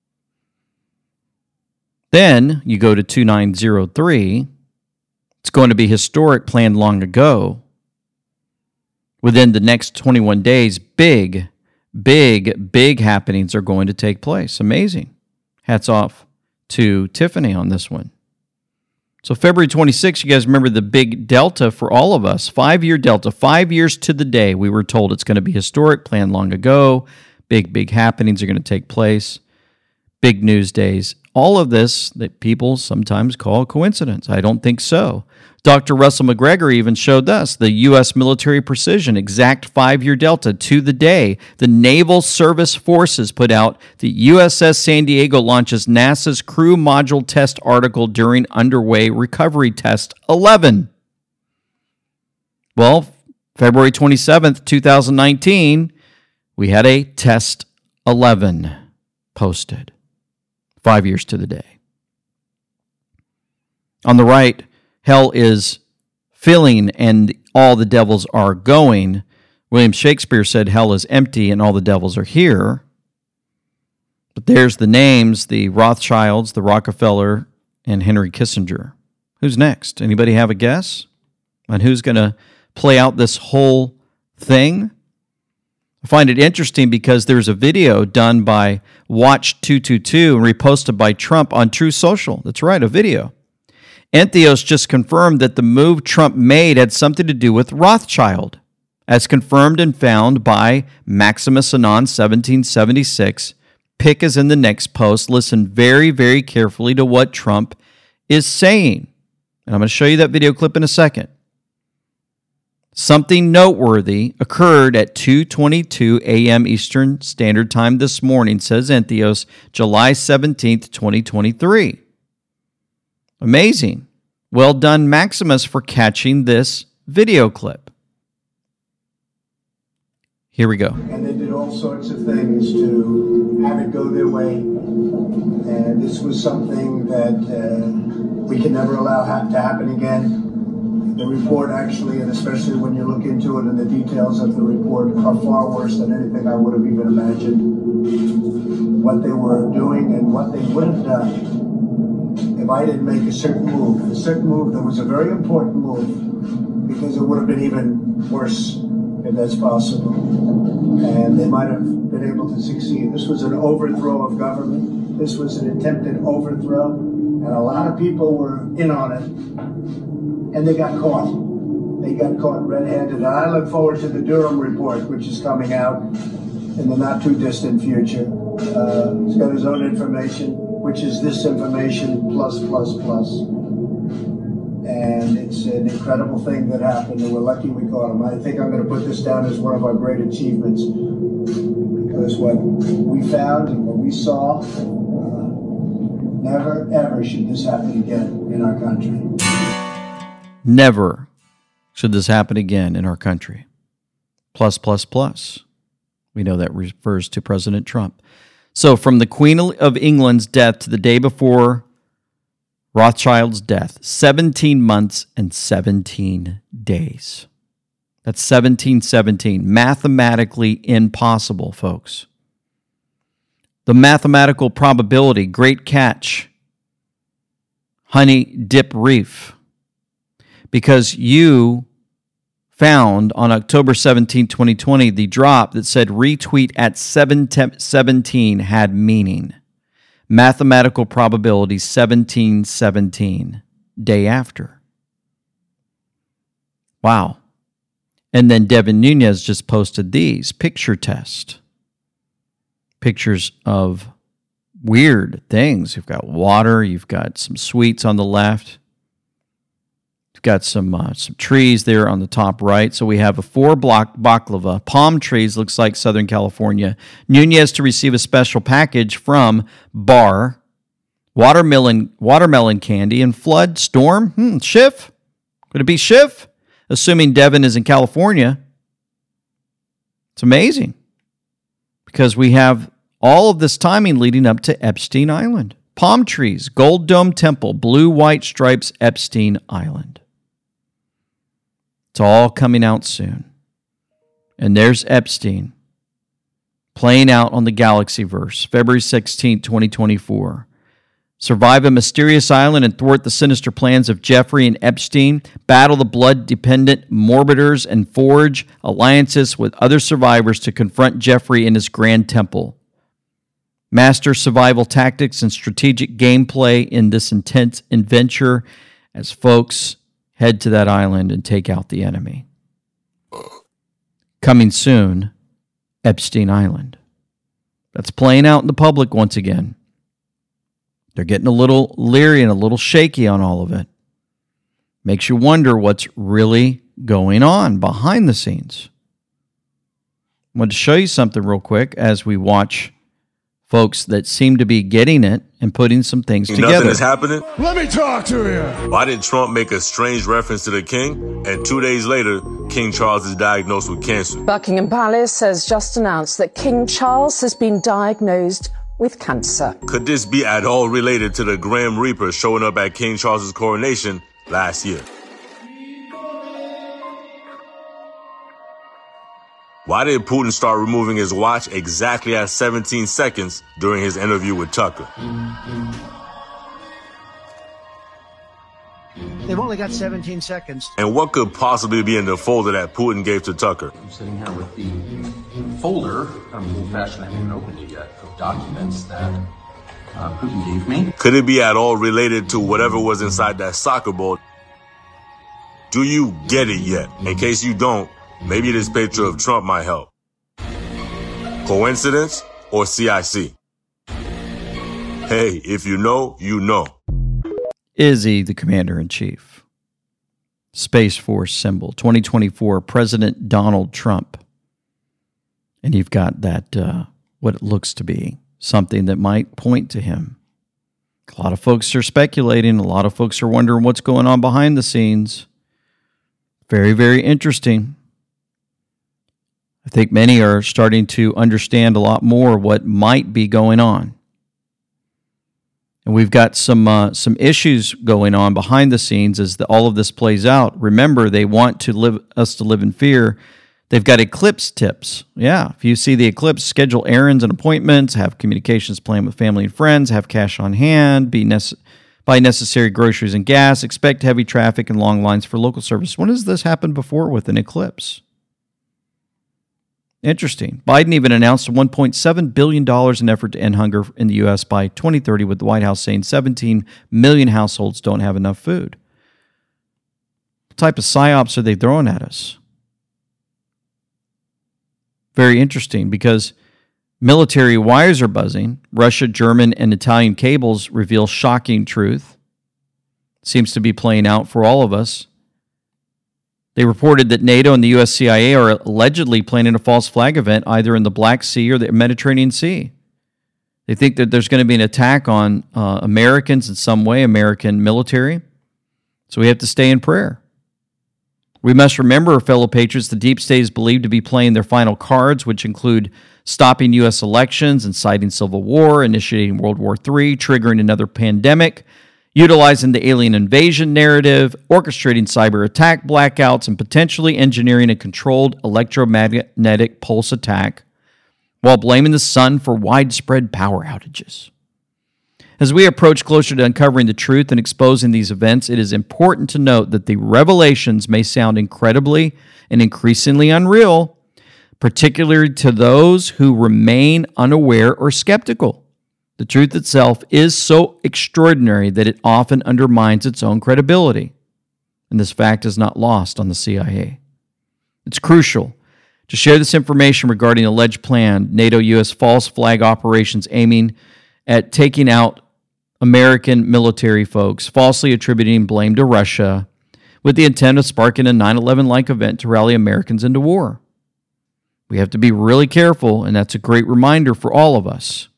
S6: Then you go to two nine zero three. It's going to be historic, planned long ago. Within the next twenty-one days, big, big, big happenings are going to take place. Amazing. Hats off to Tiffany on this one. So February twenty-sixth, you guys remember the big delta for all of us. Five-year delta, five years to the day. We were told it's going to be historic, planned long ago. Big, big happenings are going to take place. big news days. All of this that people sometimes call coincidence. I don't think so. Doctor Russell McGregor even showed us the U S military precision, exact five-year delta to the day. The Naval Service Forces put out the U S S San Diego launches NASA's crew module test article during underway recovery test eleven. Well, February twenty-seventh, twenty nineteen, we had a test eleven posted. Five years to the day. On the right, hell is filling and all the devils are going. William Shakespeare said hell is empty and all the devils are here. But there's the names, the Rothschilds, the Rockefeller, and Henry Kissinger. Who's next? Anybody have a guess on who's going to play out this whole thing? I find it interesting because there's a video done by Watch two twenty-two and reposted by Trump on True Social. That's right, a video. Entheos just confirmed that the move Trump made had something to do with Rothschild, as confirmed and found by Maximus Anon seventeen seventy-six. Pick is in the next post. Listen very, very carefully to what Trump is saying. And I'm going to show you that video clip in a second. Something noteworthy occurred at two twenty-two a.m. Eastern Standard Time this morning, says Entheos, July seventeenth, twenty twenty-three. Amazing. Well done, Maximus, for catching this video clip. Here we go.
S2: And they did all sorts of things to have it go their way. And this was something that uh, we can never allow ha- to happen again. The report actually, and especially when you look into it and the details of the report, are far worse than anything I would have even imagined. What they were doing and what they would have done if I didn't make a certain move. A certain move that was a very important move, because it would have been even worse if that's possible. And they might have been able to succeed. This was an overthrow of government. This was an attempted overthrow, and a lot of people were in on it. And they got caught. They got caught red-handed. And I look forward to the Durham report, which is coming out in the not-too-distant future. Uh, he's got his own information, which is this information plus, plus, plus. And it's an incredible thing that happened, and we're lucky we caught him. I think I'm going to put this down as one of our great achievements, because what we found and what we saw, uh, never, ever should this happen again in our country.
S6: Never should this happen again in our country. Plus, plus, plus. We know that refers to President Trump. So from the Queen of England's death to the day before Rothschild's death, seventeen months and seventeen days. That's seventeen seventeen. Mathematically impossible, folks. The mathematical probability, great catch, Honey Dip Reef. Because you found on October seventeenth, twenty twenty, the drop that said retweet at seven seventeen had meaning. Mathematical probability seventeen seventeen, day after. Wow. And then Devin Nunes just posted these, picture test. Pictures of weird things. You've got water, you've got some sweets on the left. We've got some uh, some trees there on the top right. So we have a four block baklava. Palm trees, looks like Southern California. Nunez to receive a special package from Bar. Watermelon watermelon candy and flood storm. Hmm, Schiff? Could it be Schiff? Assuming Devin is in California. It's amazing. Because we have all of this timing leading up to Epstein Island. Palm trees, Gold Dome Temple, blue, white stripes, Epstein Island. It's all coming out soon. And there's Epstein playing out on the Galaxyverse, February sixteenth, twenty twenty-four. Survive a mysterious island and thwart the sinister plans of Jeffrey and Epstein. Battle the blood-dependent morbiders and forge alliances with other survivors to confront Jeffrey in his grand temple. Master survival tactics and strategic gameplay in this intense adventure as folks head to that island and take out the enemy. Coming soon, Epstein Island. That's playing out in the public once again. They're getting a little leery and a little shaky on all of it. Makes you wonder what's really going on behind the scenes. I want to show you something real quick as we watch folks that seem to be getting it and putting some things
S3: Nothing
S6: together.
S3: is happening?
S20: Let me talk to you.
S3: Why did Trump make a strange reference to the king? And two days later, King Charles is diagnosed with cancer.
S22: Buckingham Palace has just announced that King Charles has been diagnosed with cancer.
S3: Could this be at all related to the Grim Reaper showing up at King Charles's coronation last year? Why did Putin start removing his watch exactly at seventeen seconds during his interview with Tucker?
S10: They've only got seventeen seconds.
S3: And what could possibly be in the folder that Putin gave to Tucker?
S23: I'm sitting here with the folder, kind of old-fashioned, I haven't opened it yet, of documents that uh, Putin gave me.
S3: Could it be at all related to whatever was inside that soccer ball? Do you get it yet? In case you don't, maybe this picture of Trump might help. Coincidence or C I C? Hey, if you know, you know.
S6: Is he the commander-in-chief? Space Force symbol, twenty twenty-four, President Donald Trump. And you've got that, uh, what it looks to be, something that might point to him. A lot of folks are speculating. A lot of folks are wondering what's going on behind the scenes. Very, very interesting. I think many are starting to understand a lot more what might be going on. And we've got some uh, some issues going on behind the scenes as the, all of this plays out. Remember, they want to live us to live in fear. They've got eclipse tips. Yeah, if you see the eclipse, schedule errands and appointments, have communications plan with family and friends, have cash on hand, be nece- buy necessary groceries and gas, expect heavy traffic and long lines for local service. When has this happened before with an eclipse? Interesting. Biden even announced one point seven billion dollars in effort to end hunger in the U S by twenty thirty, with the White House saying seventeen million households don't have enough food. What type of psyops are they throwing at us? Very interesting, because military wires are buzzing. Russia, German, and Italian cables reveal shocking truth. Seems to be playing out for all of us. They reported that NATO and the U S C I A are allegedly planning a false flag event either in the Black Sea or the Mediterranean Sea. They think that there's going to be an attack on uh, Americans in some way, American military. So we have to stay in prayer. We must remember, fellow patriots, the deep state is believed to be playing their final cards, which include stopping U S elections, inciting civil war, initiating World War Three, triggering another pandemic, utilizing the alien invasion narrative, orchestrating cyber attack blackouts, and potentially engineering a controlled electromagnetic pulse attack while blaming the sun for widespread power outages. As we approach closer to uncovering the truth and exposing these events, it is important to note that the revelations may sound incredibly and increasingly unreal, particularly to those who remain unaware or skeptical. The truth itself is so extraordinary that it often undermines its own credibility. And this fact is not lost on the C I A. It's crucial to share this information regarding alleged planned NATO-U S false flag operations aiming at taking out American military folks, falsely attributing blame to Russia, with the intent of sparking a nine eleven-like event to rally Americans into war. We have to be really careful, and that's a great reminder for all of us.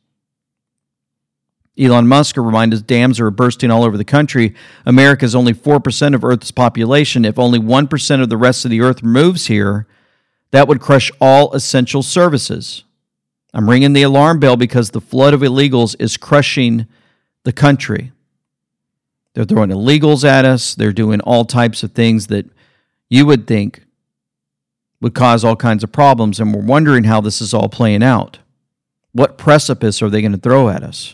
S6: Elon Musk reminded us dams are bursting all over the country. America is only four percent of Earth's population. If only one percent of the rest of the Earth moves here, that would crush all essential services. I'm ringing the alarm bell because the flood of illegals is crushing the country. They're throwing illegals at us. They're doing all types of things that you would think would cause all kinds of problems, and we're wondering how this is all playing out. What precipice are they going to throw at us?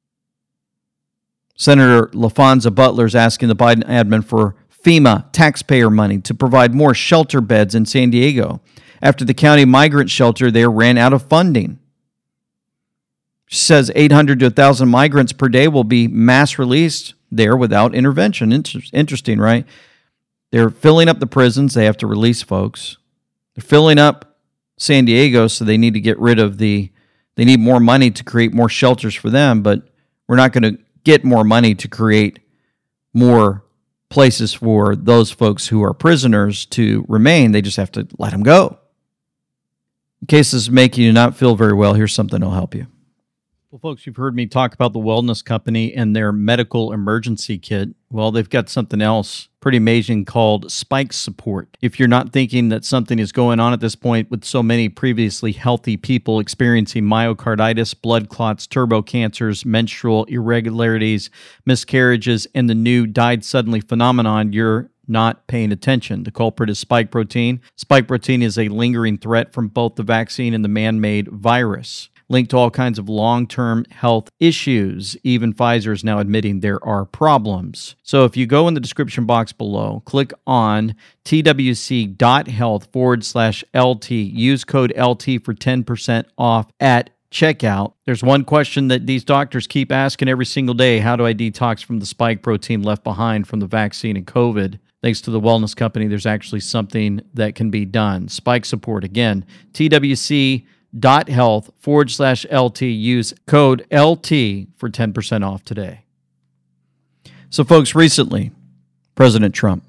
S6: Senator LaFonza Butler is asking the Biden admin for FEMA taxpayer money to provide more shelter beds in San Diego after the county migrant shelter there ran out of funding. She says eight hundred to one thousand migrants per day will be mass released there without intervention. Inter- interesting, right? They're filling up the prisons. They have to release folks. They're filling up San Diego, so they need to get rid of the, they need more money to create more shelters for them, but we're not going to get more money to create more places for those folks who are prisoners to remain. They just have to let them go. In case this is making you not feel very well, here's something that'll help you. Well, folks, you've heard me talk about the Wellness Company and their medical emergency kit. Well, they've got something else pretty amazing called Spike Support. If you're not thinking that something is going on at this point with so many previously healthy people experiencing myocarditis, blood clots, turbo cancers, menstrual irregularities, miscarriages, and the new died suddenly phenomenon, you're not paying attention. The culprit is spike protein. Spike protein is a lingering threat from both the vaccine and the man-made virus, linked to all kinds of long-term health issues. Even Pfizer is now admitting there are problems. So if you go in the description box below, click on twc.health forward slash LT, use code L T for ten percent off at checkout. There's one question that these doctors keep asking every single day: how do I detox from the spike protein left behind from the vaccine and COVID? Thanks to the Wellness Company, there's actually something that can be done. Spike Support, again, twc dot health forward slash LT. Use code L T for ten percent off today. So, folks, recently, President Trump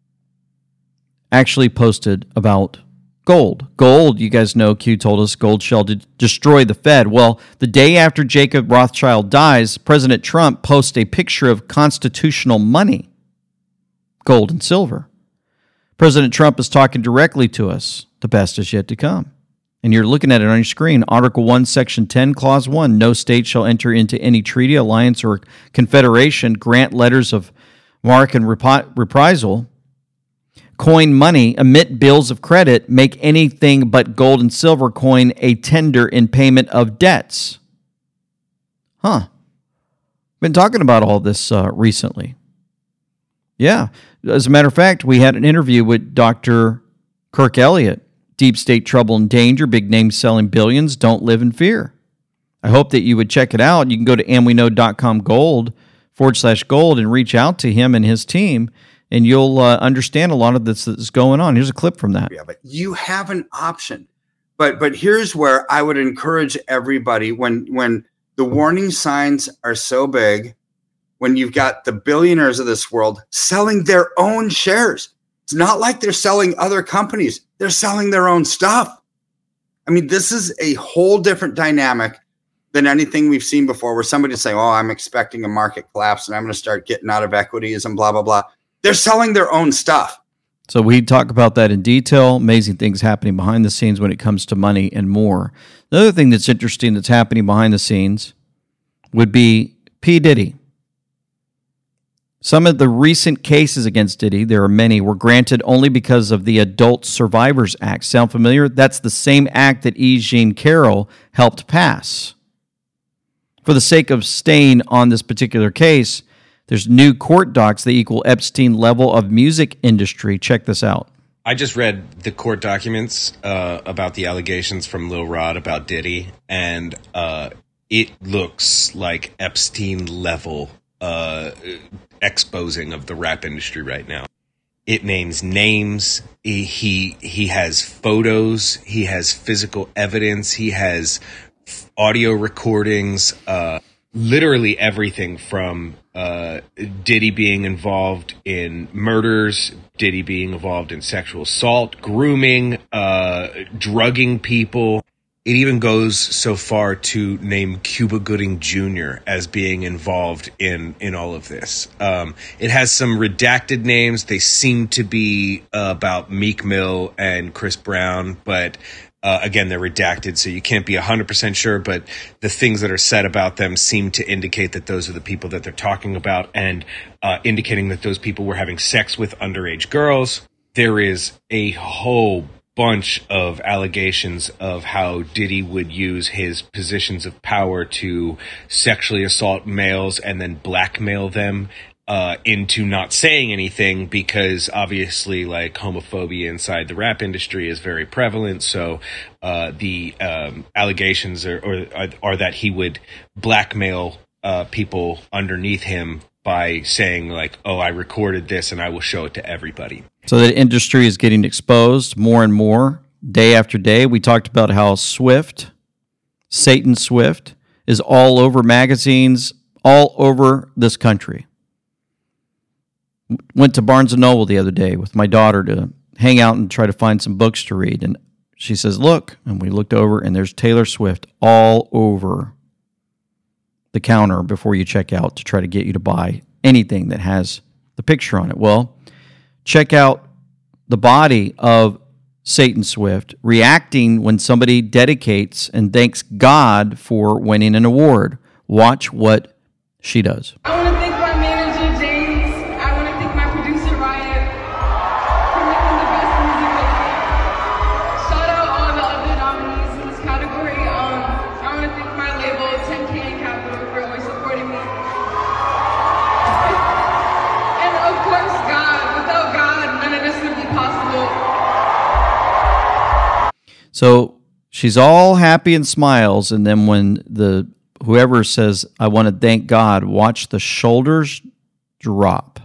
S6: actually posted about gold. Gold, you guys know, Q told us, gold shall de- destroy the Fed. Well, the day after Jacob Rothschild dies, President Trump posts a picture of constitutional money, gold and silver. President Trump is talking directly to us. The best is yet to come. And you're looking at it on your screen. Article one, Section ten, Clause one. No state shall enter into any treaty, alliance, or confederation, grant letters of marque and rep- reprisal, coin money, emit bills of credit, make anything but gold and silver coin a tender in payment of debts. Huh. Been talking about all this uh, recently. Yeah. As a matter of fact, we had an interview with Doctor Kirk Elliott. Deep state trouble and danger, big names selling billions, don't live in fear. I hope that you would check it out. You can go to amweknow.com gold forward slash gold and reach out to him and his team, and you'll uh, understand a lot of this that's going on. Here's a clip from that.
S1: Yeah, but you have an option. But but here's where I would encourage everybody, when when the warning signs are so big, when you've got the billionaires of this world selling their own shares. It's not like they're selling other companies. They're selling their own stuff. I mean, this is a whole different dynamic than anything we've seen before, where somebody's saying, oh, I'm expecting a market collapse and I'm going to start getting out of equities and blah, blah, blah. They're selling their own stuff.
S6: So we talk about that in detail, amazing things happening behind the scenes when it comes to money and more. The other thing that's interesting that's happening behind the scenes would be P. Diddy. Some of the recent cases against Diddy, there are many, were granted only because of the Adult Survivors Act. Sound familiar? That's the same act that E. Jean Carroll helped pass. For the sake of staying on this particular case, there's new court docs that equal Epstein level of music industry. Check this out.
S4: I just read the court documents uh, about the allegations from Lil Rod about Diddy, and uh, it looks like Epstein level uh exposing of the rap industry right now. It names names. He, he he has photos. He has physical evidence. He has audio recordings. Uh, literally everything from uh, Diddy being involved in murders, Diddy being involved in sexual assault, grooming, uh, drugging people. It even goes so far to name Cuba Gooding Junior as being involved in, in all of this. Um, it has some redacted names. They seem to be uh, about Meek Mill and Chris Brown, but uh, again, they're redacted, so you can't be one hundred percent sure. But the things that are said about them seem to indicate that those are the people that they're talking about, and uh, indicating that those people were having sex with underage girls. There is a whole bunch of allegations of how Diddy would use his positions of power to sexually assault males and then blackmail them uh, into not saying anything, because obviously, like, homophobia inside the rap industry is very prevalent. So uh, the um, allegations are, are, are that he would blackmail uh, people underneath him by saying, like, oh, I recorded this and I will show it to everybody.
S6: So the industry is getting exposed more and more day after day. We talked about how Swift, Satan Swift, is all over magazines, all over this country. Went to Barnes and Noble the other day with my daughter to hang out and try to find some books to read. And she says, look, and we looked over and there's Taylor Swift all over the counter before you check out to try to get you to buy anything that has the picture on it. Well, check out the body of Satan Swift reacting when somebody dedicates and thanks God for winning an award. Watch what she does.
S5: I want to thank my manager, James. I want to thank my producer, Ryan, for making the best music with me. Shout out all the other nominees in this category. Um, I want to thank my label, ten K and Capital, for always supporting me. And of course, God. Without God, none of this would be possible.
S6: So she's all happy and smiles, and then when the whoever says, I want to thank God, watch the shoulders drop.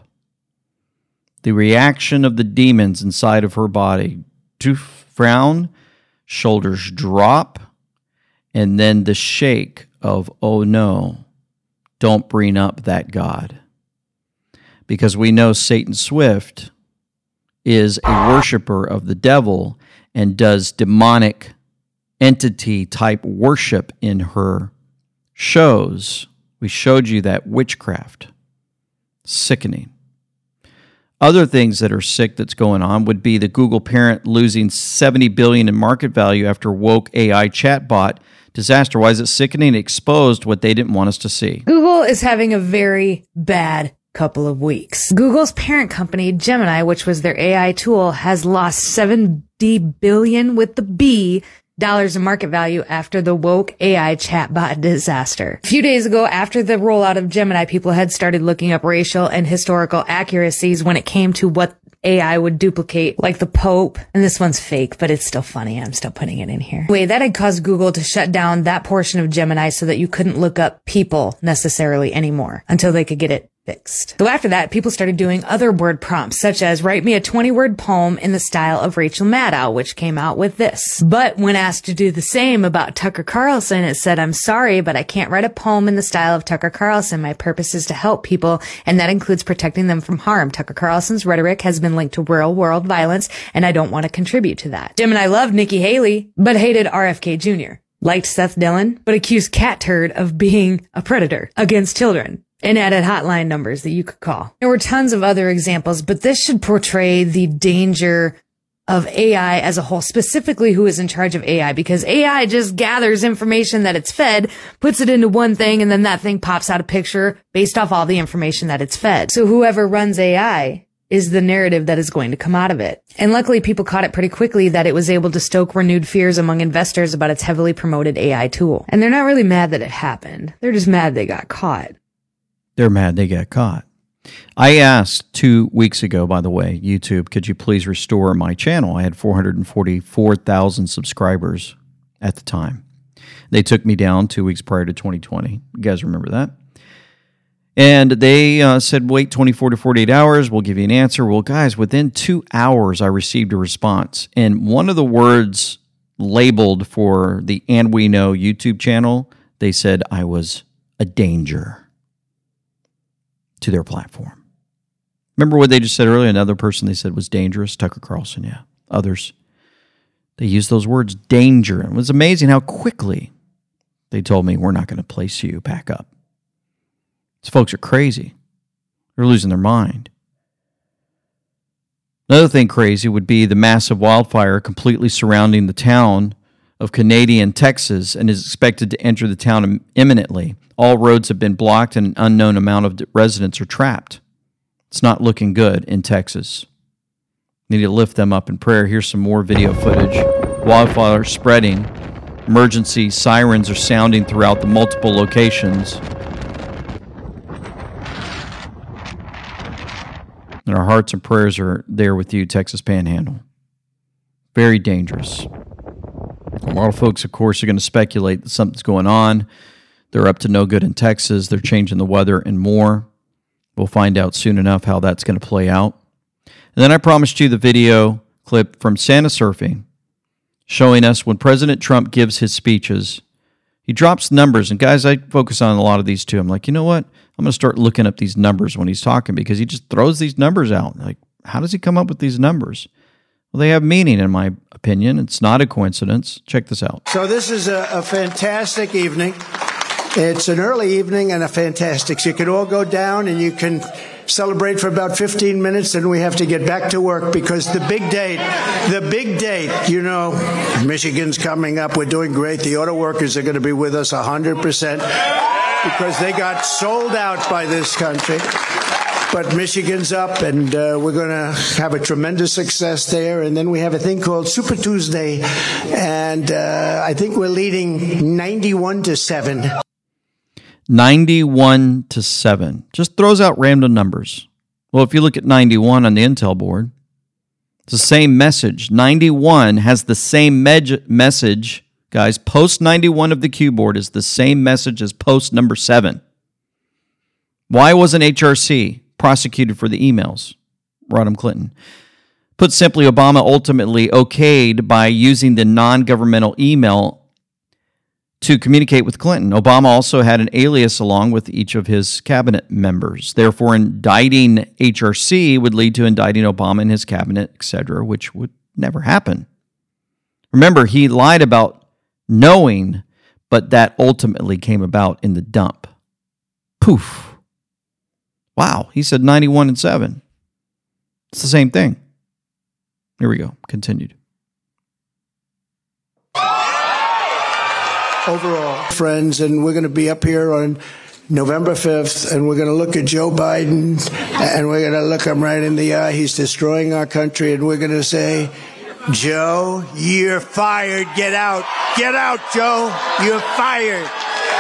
S6: The reaction of the demons inside of her body to frown, shoulders drop, and then the shake of, oh no, don't bring up that God. Because we know Satan Swift is a worshiper of the devil and does demonic entity type worship in her shows. We showed you that witchcraft. Sickening. Other things that are sick that's going on would be the Google parent losing seventy billion dollars in market value after woke A I chatbot disaster. Why is it sickening? It exposed what they didn't want us to see.
S7: Google is having a very bad couple of weeks. Google's parent company, Gemini, which was their A I tool, has lost seventy billion with the B dollars in market value after the woke A I chatbot disaster. A few days ago, after the rollout of Gemini, people had started looking up racial and historical accuracies when it came to what A I would duplicate, like the Pope. And this one's fake, but it's still funny. I'm still putting it in here. Anyway, that had caused Google to shut down that portion of Gemini so that you couldn't look up people necessarily anymore until they could get it fixed. So after that, people started doing other word prompts, such as write me a twenty word poem in the style of Rachel Maddow, which came out with this. But when asked to do the same about Tucker Carlson, it said, I'm sorry, but I can't write a poem in the style of Tucker Carlson. My purpose is to help people, and that includes protecting them from harm. Tucker Carlson's rhetoric has been linked to real world violence, and I don't want to contribute to that. Gemini loved Nikki Haley, but hated R F K Junior Liked Seth Dillon, but accused Cat Turd of being a predator against children, and added hotline numbers that you could call. There were tons of other examples, but this should portray the danger of A I as a whole, specifically who is in charge of A I, because A I just gathers information that it's fed, puts it into one thing, and then that thing pops out a picture based off all the information that it's fed. So whoever runs A I is the narrative that is going to come out of it. And luckily, people caught it pretty quickly that it was able to stoke renewed fears among investors about its heavily promoted A I tool. And they're not really mad that it happened. They're just mad they got caught.
S6: They're mad they got caught. I asked two weeks ago, by the way, YouTube, could you please restore my channel? I had four hundred forty-four thousand subscribers at the time. They took me down two weeks prior to twenty twenty. You guys remember that? And they uh, said, wait twenty-four to forty-eight hours. We'll give you an answer. Well, guys, within two hours, I received a response. And one of the words labeled for the And We Know YouTube channel, they said I was a danger to their platform. Remember what they just said earlier? Another person they said was dangerous? Tucker Carlson, yeah. Others, they used those words, danger. It was amazing how quickly they told me, we're not going to place you back up. These folks are crazy. They're losing their mind. Another thing crazy would be the massive wildfire completely surrounding the town of Canadian, Texas, and is expected to enter the town imminently. All roads have been blocked and an unknown amount of residents are trapped. It's not looking good in Texas. Need to lift them up in prayer. Here's some more video footage. Wildfire spreading. Emergency sirens are sounding throughout the multiple locations. And our hearts and prayers are there with you, Texas Panhandle. Very dangerous. A lot of folks, of course, are going to speculate that something's going on. They're up to no good in Texas. They're changing the weather and more. We'll find out soon enough how that's going to play out. And then I promised you the video clip from Santa Surfing showing us when President Trump gives his speeches, He drops numbers, and guys, I focus on a lot of these too. I'm like, you know what? I'm going to start looking up these numbers when he's talking because he just throws these numbers out. Like, how does he come up with these numbers? Well, they have meaning, in my opinion. It's not a coincidence. Check this out.
S10: So this is a, a fantastic evening. It's an early evening and a fantastic. So you can all go down and you can celebrate for about fifteen minutes, and we have to get back to work because the big date, the big date, you know, Michigan's coming up. We're doing great. The auto workers are going to be with us one hundred percent because they got sold out by this country. But Michigan's up, and uh, we're going to have a tremendous success there. And then we have a thing called Super Tuesday, and uh, I think we're leading ninety-one to seven.
S6: ninety-one to seven. Just throws out random numbers. Well, if you look at ninety-one on the Intel board, it's the same message. ninety-one has the same me- message. Guys, post ninety-one of the Q board is the same message as post number seven. Why wasn't H R C prosecuted for the emails? Rodham Clinton. Put simply, Obama ultimately okayed by using the non-governmental email to communicate with Clinton. Obama also had an alias along with each of his cabinet members. Therefore, indicting H R C would lead to indicting Obama and his cabinet, et cetera, which would never happen. Remember, he lied about knowing, but that ultimately came about in the dump. Poof. Wow, he said ninety-one and seven. It's the same thing. Here we go. Continued.
S10: Overall, friends, and we're going to be up here on November fifth, and we're going to look at Joe Biden, and we're going to look him right in the eye. He's destroying our country, and we're going to say, Joe, you're fired. Get out. Get out, Joe. You're fired.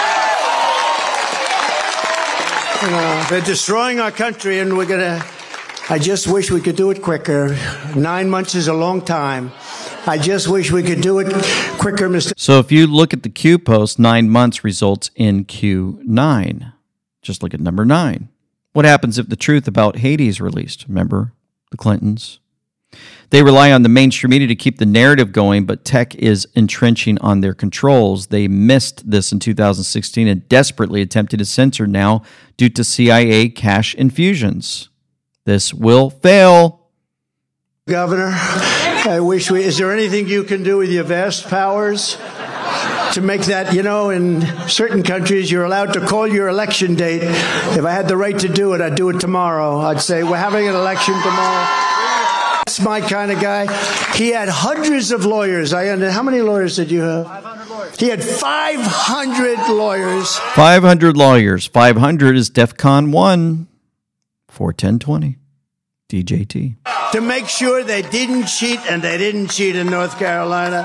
S10: You know, they're destroying our country, and we're going to, I just wish we could do it quicker. Nine months is a long time. I just wish we could do it quicker, Mister
S6: So if you look at the Q post, nine months results in Q nine. Just look at number nine. What happens if the truth about Haiti is released? Remember the Clintons? They rely on the mainstream media to keep the narrative going, but tech is entrenching on their controls. They missed this in two thousand sixteen and desperately attempted to censor now due to C I A cash infusions. This will fail.
S10: Governor, I wish we, is there anything you can do with your vast powers to make that, you know, in certain countries, you're allowed to call your election date. If I had the right to do it, I'd do it tomorrow. I'd say, we're having an election tomorrow. That's my kind of guy. He had hundreds of lawyers. I under, how many lawyers did you have? five hundred lawyers. He had five hundred lawyers.
S6: five hundred lawyers. five hundred is DEFCON one. four ten twenty. D J T.
S10: To make sure they didn't cheat, and they didn't cheat in North Carolina.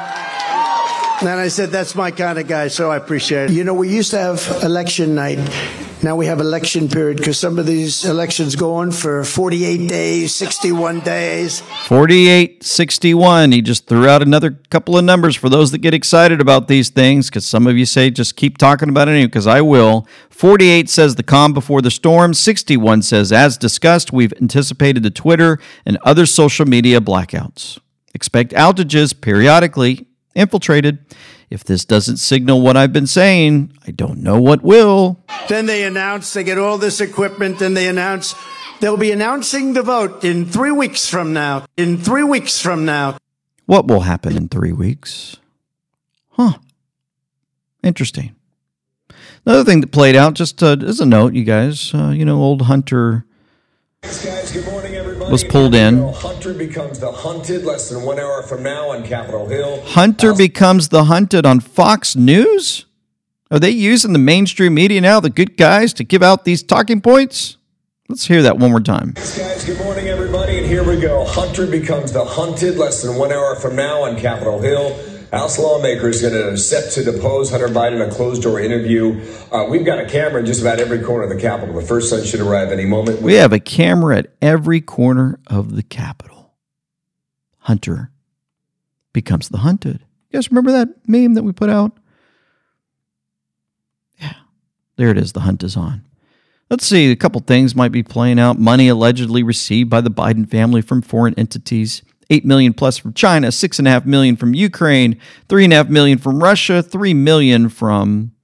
S10: And I said, that's my kind of guy, so I appreciate it. You know, we used to have election night. Now we have election period because some of these elections go on for forty-eight days, sixty-one days.
S6: forty-eight sixty-one. He just threw out another couple of numbers for those that get excited about these things, because some of you say just keep talking about it anyway, because I will. forty-eight says the calm before the storm. sixty-one says, as discussed, we've anticipated the Twitter and other social media blackouts. Expect outages periodically infiltrated. If this doesn't signal what I've been saying, I don't know what will.
S10: Then they announce they get all this equipment, and they announce they'll be announcing the vote in three weeks from now. In three weeks from now.
S6: What will happen in three weeks? Huh. Interesting. Another thing that played out, just uh, as a note, you guys, uh, you know, old Hunter
S8: Guys, good morning, everybody.
S6: was pulled in.
S8: Hunter becomes the hunted less than one hour from now on Capitol Hill.
S6: Hunter
S8: House- becomes
S6: the hunted on Fox News? Are they using the mainstream media now, the good guys, to give out these talking points? Let's hear that one more time.
S8: Guys, good morning, everybody, and here we go. Hunter becomes the hunted less than one hour from now on Capitol Hill. House lawmakers going to set to depose Hunter Biden in a closed-door interview. Uh, we've got a camera in just about every corner of the Capitol. The first son should arrive any moment.
S6: We have a camera at every corner of the Capitol. Hunter becomes the hunted. You guys remember that meme that we put out? Yeah, there it is. The hunt is on. Let's see. A couple things might be playing out. Money allegedly received by the Biden family from foreign entities. eight million dollars plus from China, six point five million dollars from Ukraine, three point five million dollars from Russia, three million dollars from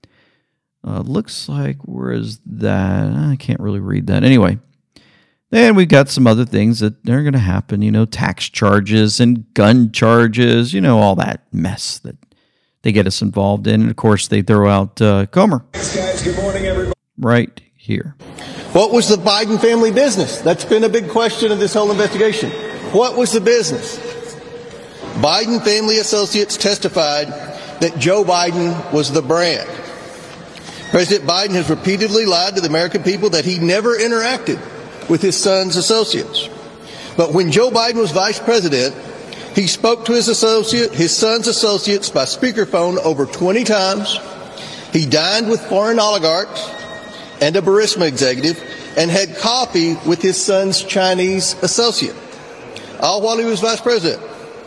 S6: Uh, looks like, where is that? I can't really read that. Anyway, then we got some other things that are going to happen, you know, tax charges and gun charges, you know, all that mess that they get us involved in. And of course, they throw out uh, Comer.
S8: Thanks, guys. Good morning, everybody.
S6: Right here.
S11: What was the Biden family business? That's been a big question of this whole investigation. What was the business? Biden family associates testified that Joe Biden was the brand. President Biden has repeatedly lied to the American people that he never interacted with his son's associates. But when Joe Biden was vice president, he spoke to his associate, his son's associates by speakerphone over twenty times. He dined with foreign oligarchs and a Burisma executive and had coffee with his son's Chinese associate, all while he was vice president.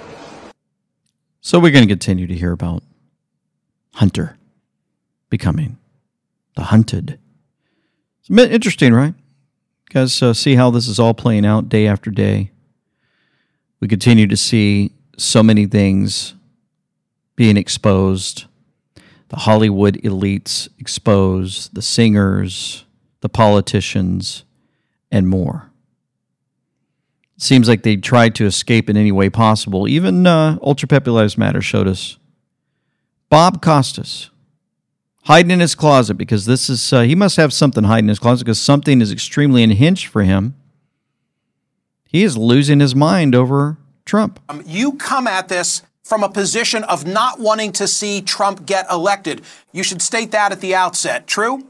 S6: So we're going to continue to hear about Hunter becoming the hunted. It's a bit interesting, right? You guys uh, see how this is all playing out day after day. We continue to see so many things being exposed. The Hollywood elites exposed, the singers, the politicians, and more. It seems like they tried to escape in any way possible. Even uh, Ultra Pepe Lives Matter showed us Bob Costas hiding in his closet because this is, uh, he must have something hiding in his closet because something is extremely unhinged for him. He is losing his mind over Trump.
S12: Um, you come at this from a position of not wanting to see Trump get elected. You should state that at the outset. True?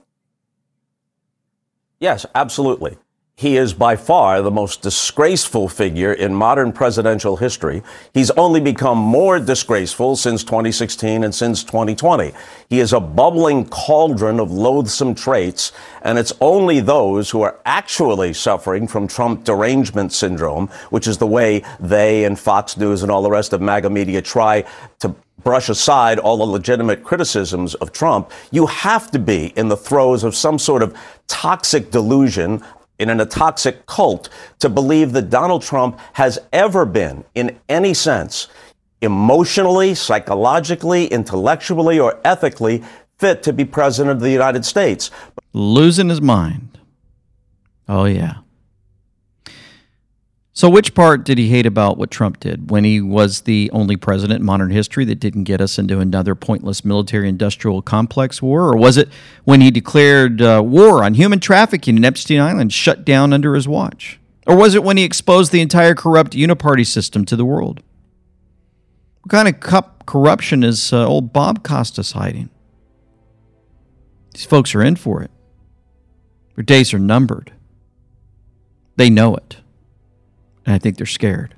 S13: Yes, absolutely. He is by far the most disgraceful figure in modern presidential history. He's only become more disgraceful since twenty sixteen and since twenty twenty. He is a bubbling cauldron of loathsome traits, and it's only those who are actually suffering from Trump derangement syndrome, which is the way they and Fox News and all the rest of MAGA media try to brush aside all the legitimate criticisms of Trump. You have to be in the throes of some sort of toxic delusion, in a toxic cult, to believe that Donald Trump has ever been, in any sense, emotionally, psychologically, intellectually, or ethically fit to be president of the United States.
S6: Losing his mind. Oh, yeah. So which part did he hate about what Trump did when he was the only president in modern history that didn't get us into another pointless military-industrial complex war? Or was it when he declared uh, war on human trafficking in Epstein Island shut down under his watch? Or was it when he exposed the entire corrupt uniparty system to the world? What kind of cup corruption is uh, old Bob Costas hiding? These folks are in for it. Their days are numbered. They know it. And I think they're scared.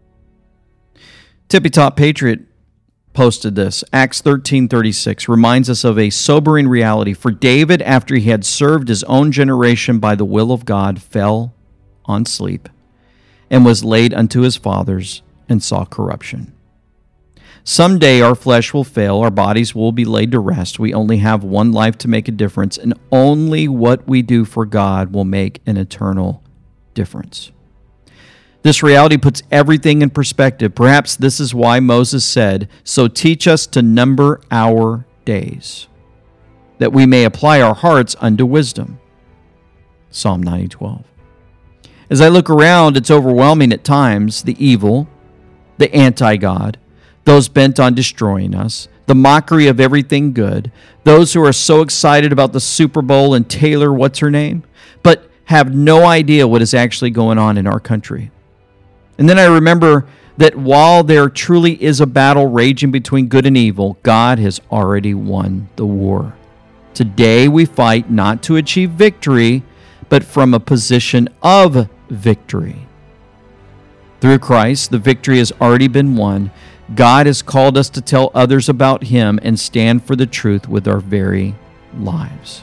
S6: Tippy Top Patriot posted this. Acts thirteen thirty-six reminds us of a sobering reality. For David, after he had served his own generation by the will of God, fell on sleep and was laid unto his fathers and saw corruption. Someday our flesh will fail, our bodies will be laid to rest. We only have one life to make a difference, and only what we do for God will make an eternal difference. This reality puts everything in perspective. Perhaps this is why Moses said, "So teach us to number our days, that we may apply our hearts unto wisdom." Psalm ninety twelve. As I look around, it's overwhelming at times, the evil, the anti-God, those bent on destroying us, the mockery of everything good, those who are so excited about the Super Bowl and Taylor what's-her-name, but have no idea what is actually going on in our country. And then I remember that while there truly is a battle raging between good and evil, God has already won the war. Today we fight not to achieve victory, but from a position of victory. Through Christ, the victory has already been won. God has called us to tell others about Him and stand for the truth with our very lives.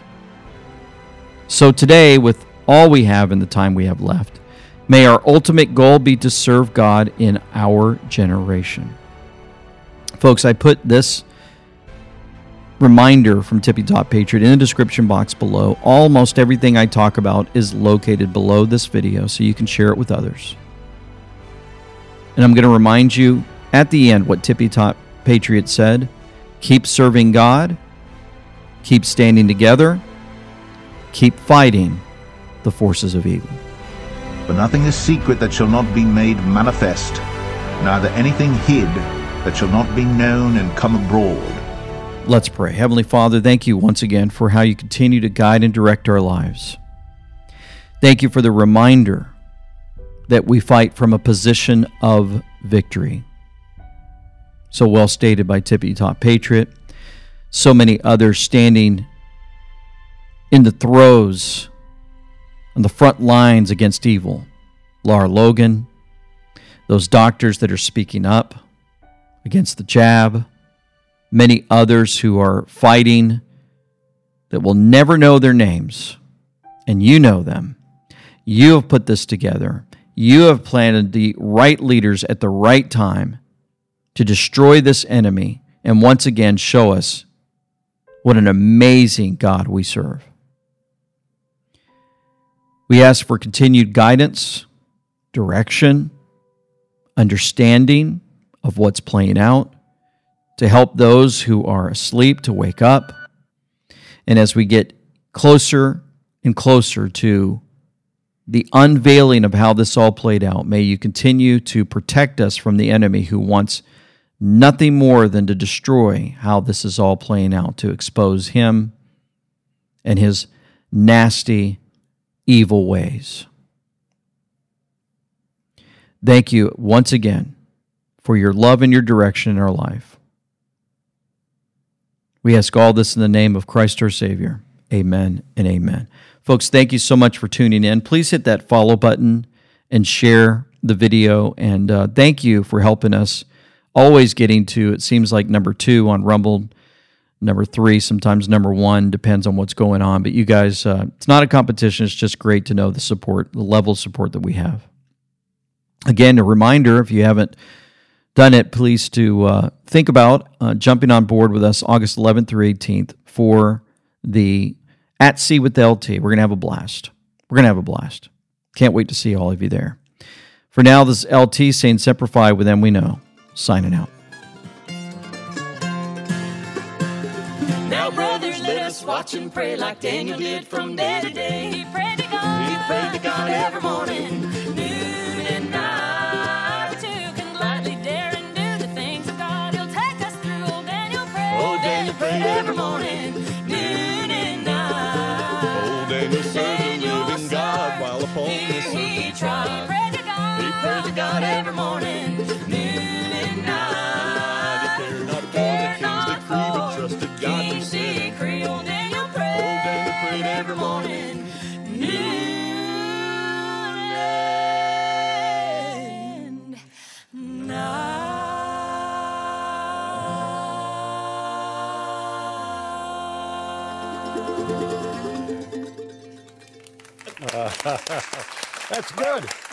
S6: So today, with all we have in the time we have left, may our ultimate goal be to serve God in our generation. Folks, I put this reminder from Tippy Top Patriot in the description box below. Almost everything I talk about is located below this video, so you can share it with others. And I'm going to remind you at the end what Tippy Top Patriot said. Keep serving God. Keep standing together. Keep fighting the forces of evil.
S9: For nothing is secret that shall not be made manifest, neither anything hid that shall not be known and come abroad.
S6: Let's pray. Heavenly Father, thank you once again for how you continue to guide and direct our lives. Thank you for the reminder that we fight from a position of victory. So well stated by Tippity Top Patriot. So many others standing in the throes, on the front lines against evil. Lara Logan, those doctors that are speaking up against the jab, many others who are fighting that will never know their names, and you know them. You have put this together. You have planted the right leaders at the right time to destroy this enemy and once again show us what an amazing God we serve. We ask for continued guidance, direction, understanding of what's playing out, to help those who are asleep to wake up. And as we get closer and closer to the unveiling of how this all played out, may you continue to protect us from the enemy who wants nothing more than to destroy how this is all playing out, to expose him and his nasty, evil ways. Thank you once again for your love and your direction in our life. We ask all this in the name of Christ our Savior. Amen and amen. Folks, thank you so much for tuning in. Please hit that follow button and share the video. And uh, thank you for helping us always getting to, it seems like, number two on Rumble, number three, sometimes number one, depends on what's going on. But you guys, uh, it's not a competition. It's just great to know the support, the level of support that we have. Again, a reminder, if you haven't done it, please to uh, think about uh, jumping on board with us August eleventh through eighteenth for the At Sea with L T. We're going to have a blast. We're going to have a blast. Can't wait to see all of you there. For now, this is L T saying Semper Fi, with them we know. Signing out.
S14: Now, brothers, let us watch and pray like Daniel did from day to day. He prayed to God, he prayed to God every morning, noon and night. We too can gladly dare and do the things of God. He'll take us through. Old Daniel prayed, old Daniel prayed every morning, noon and night.
S16: Old Daniel served the living God while upon this earth
S14: he tried. He prayed to God, he prayed to God every morning, noon and night.
S16: Dare not for the king's decree, but trusted God to
S14: King's
S16: save.
S14: decree, old Daniel prayed,
S16: Old Daniel prayed
S14: every morning, noon and night.
S16: That's good.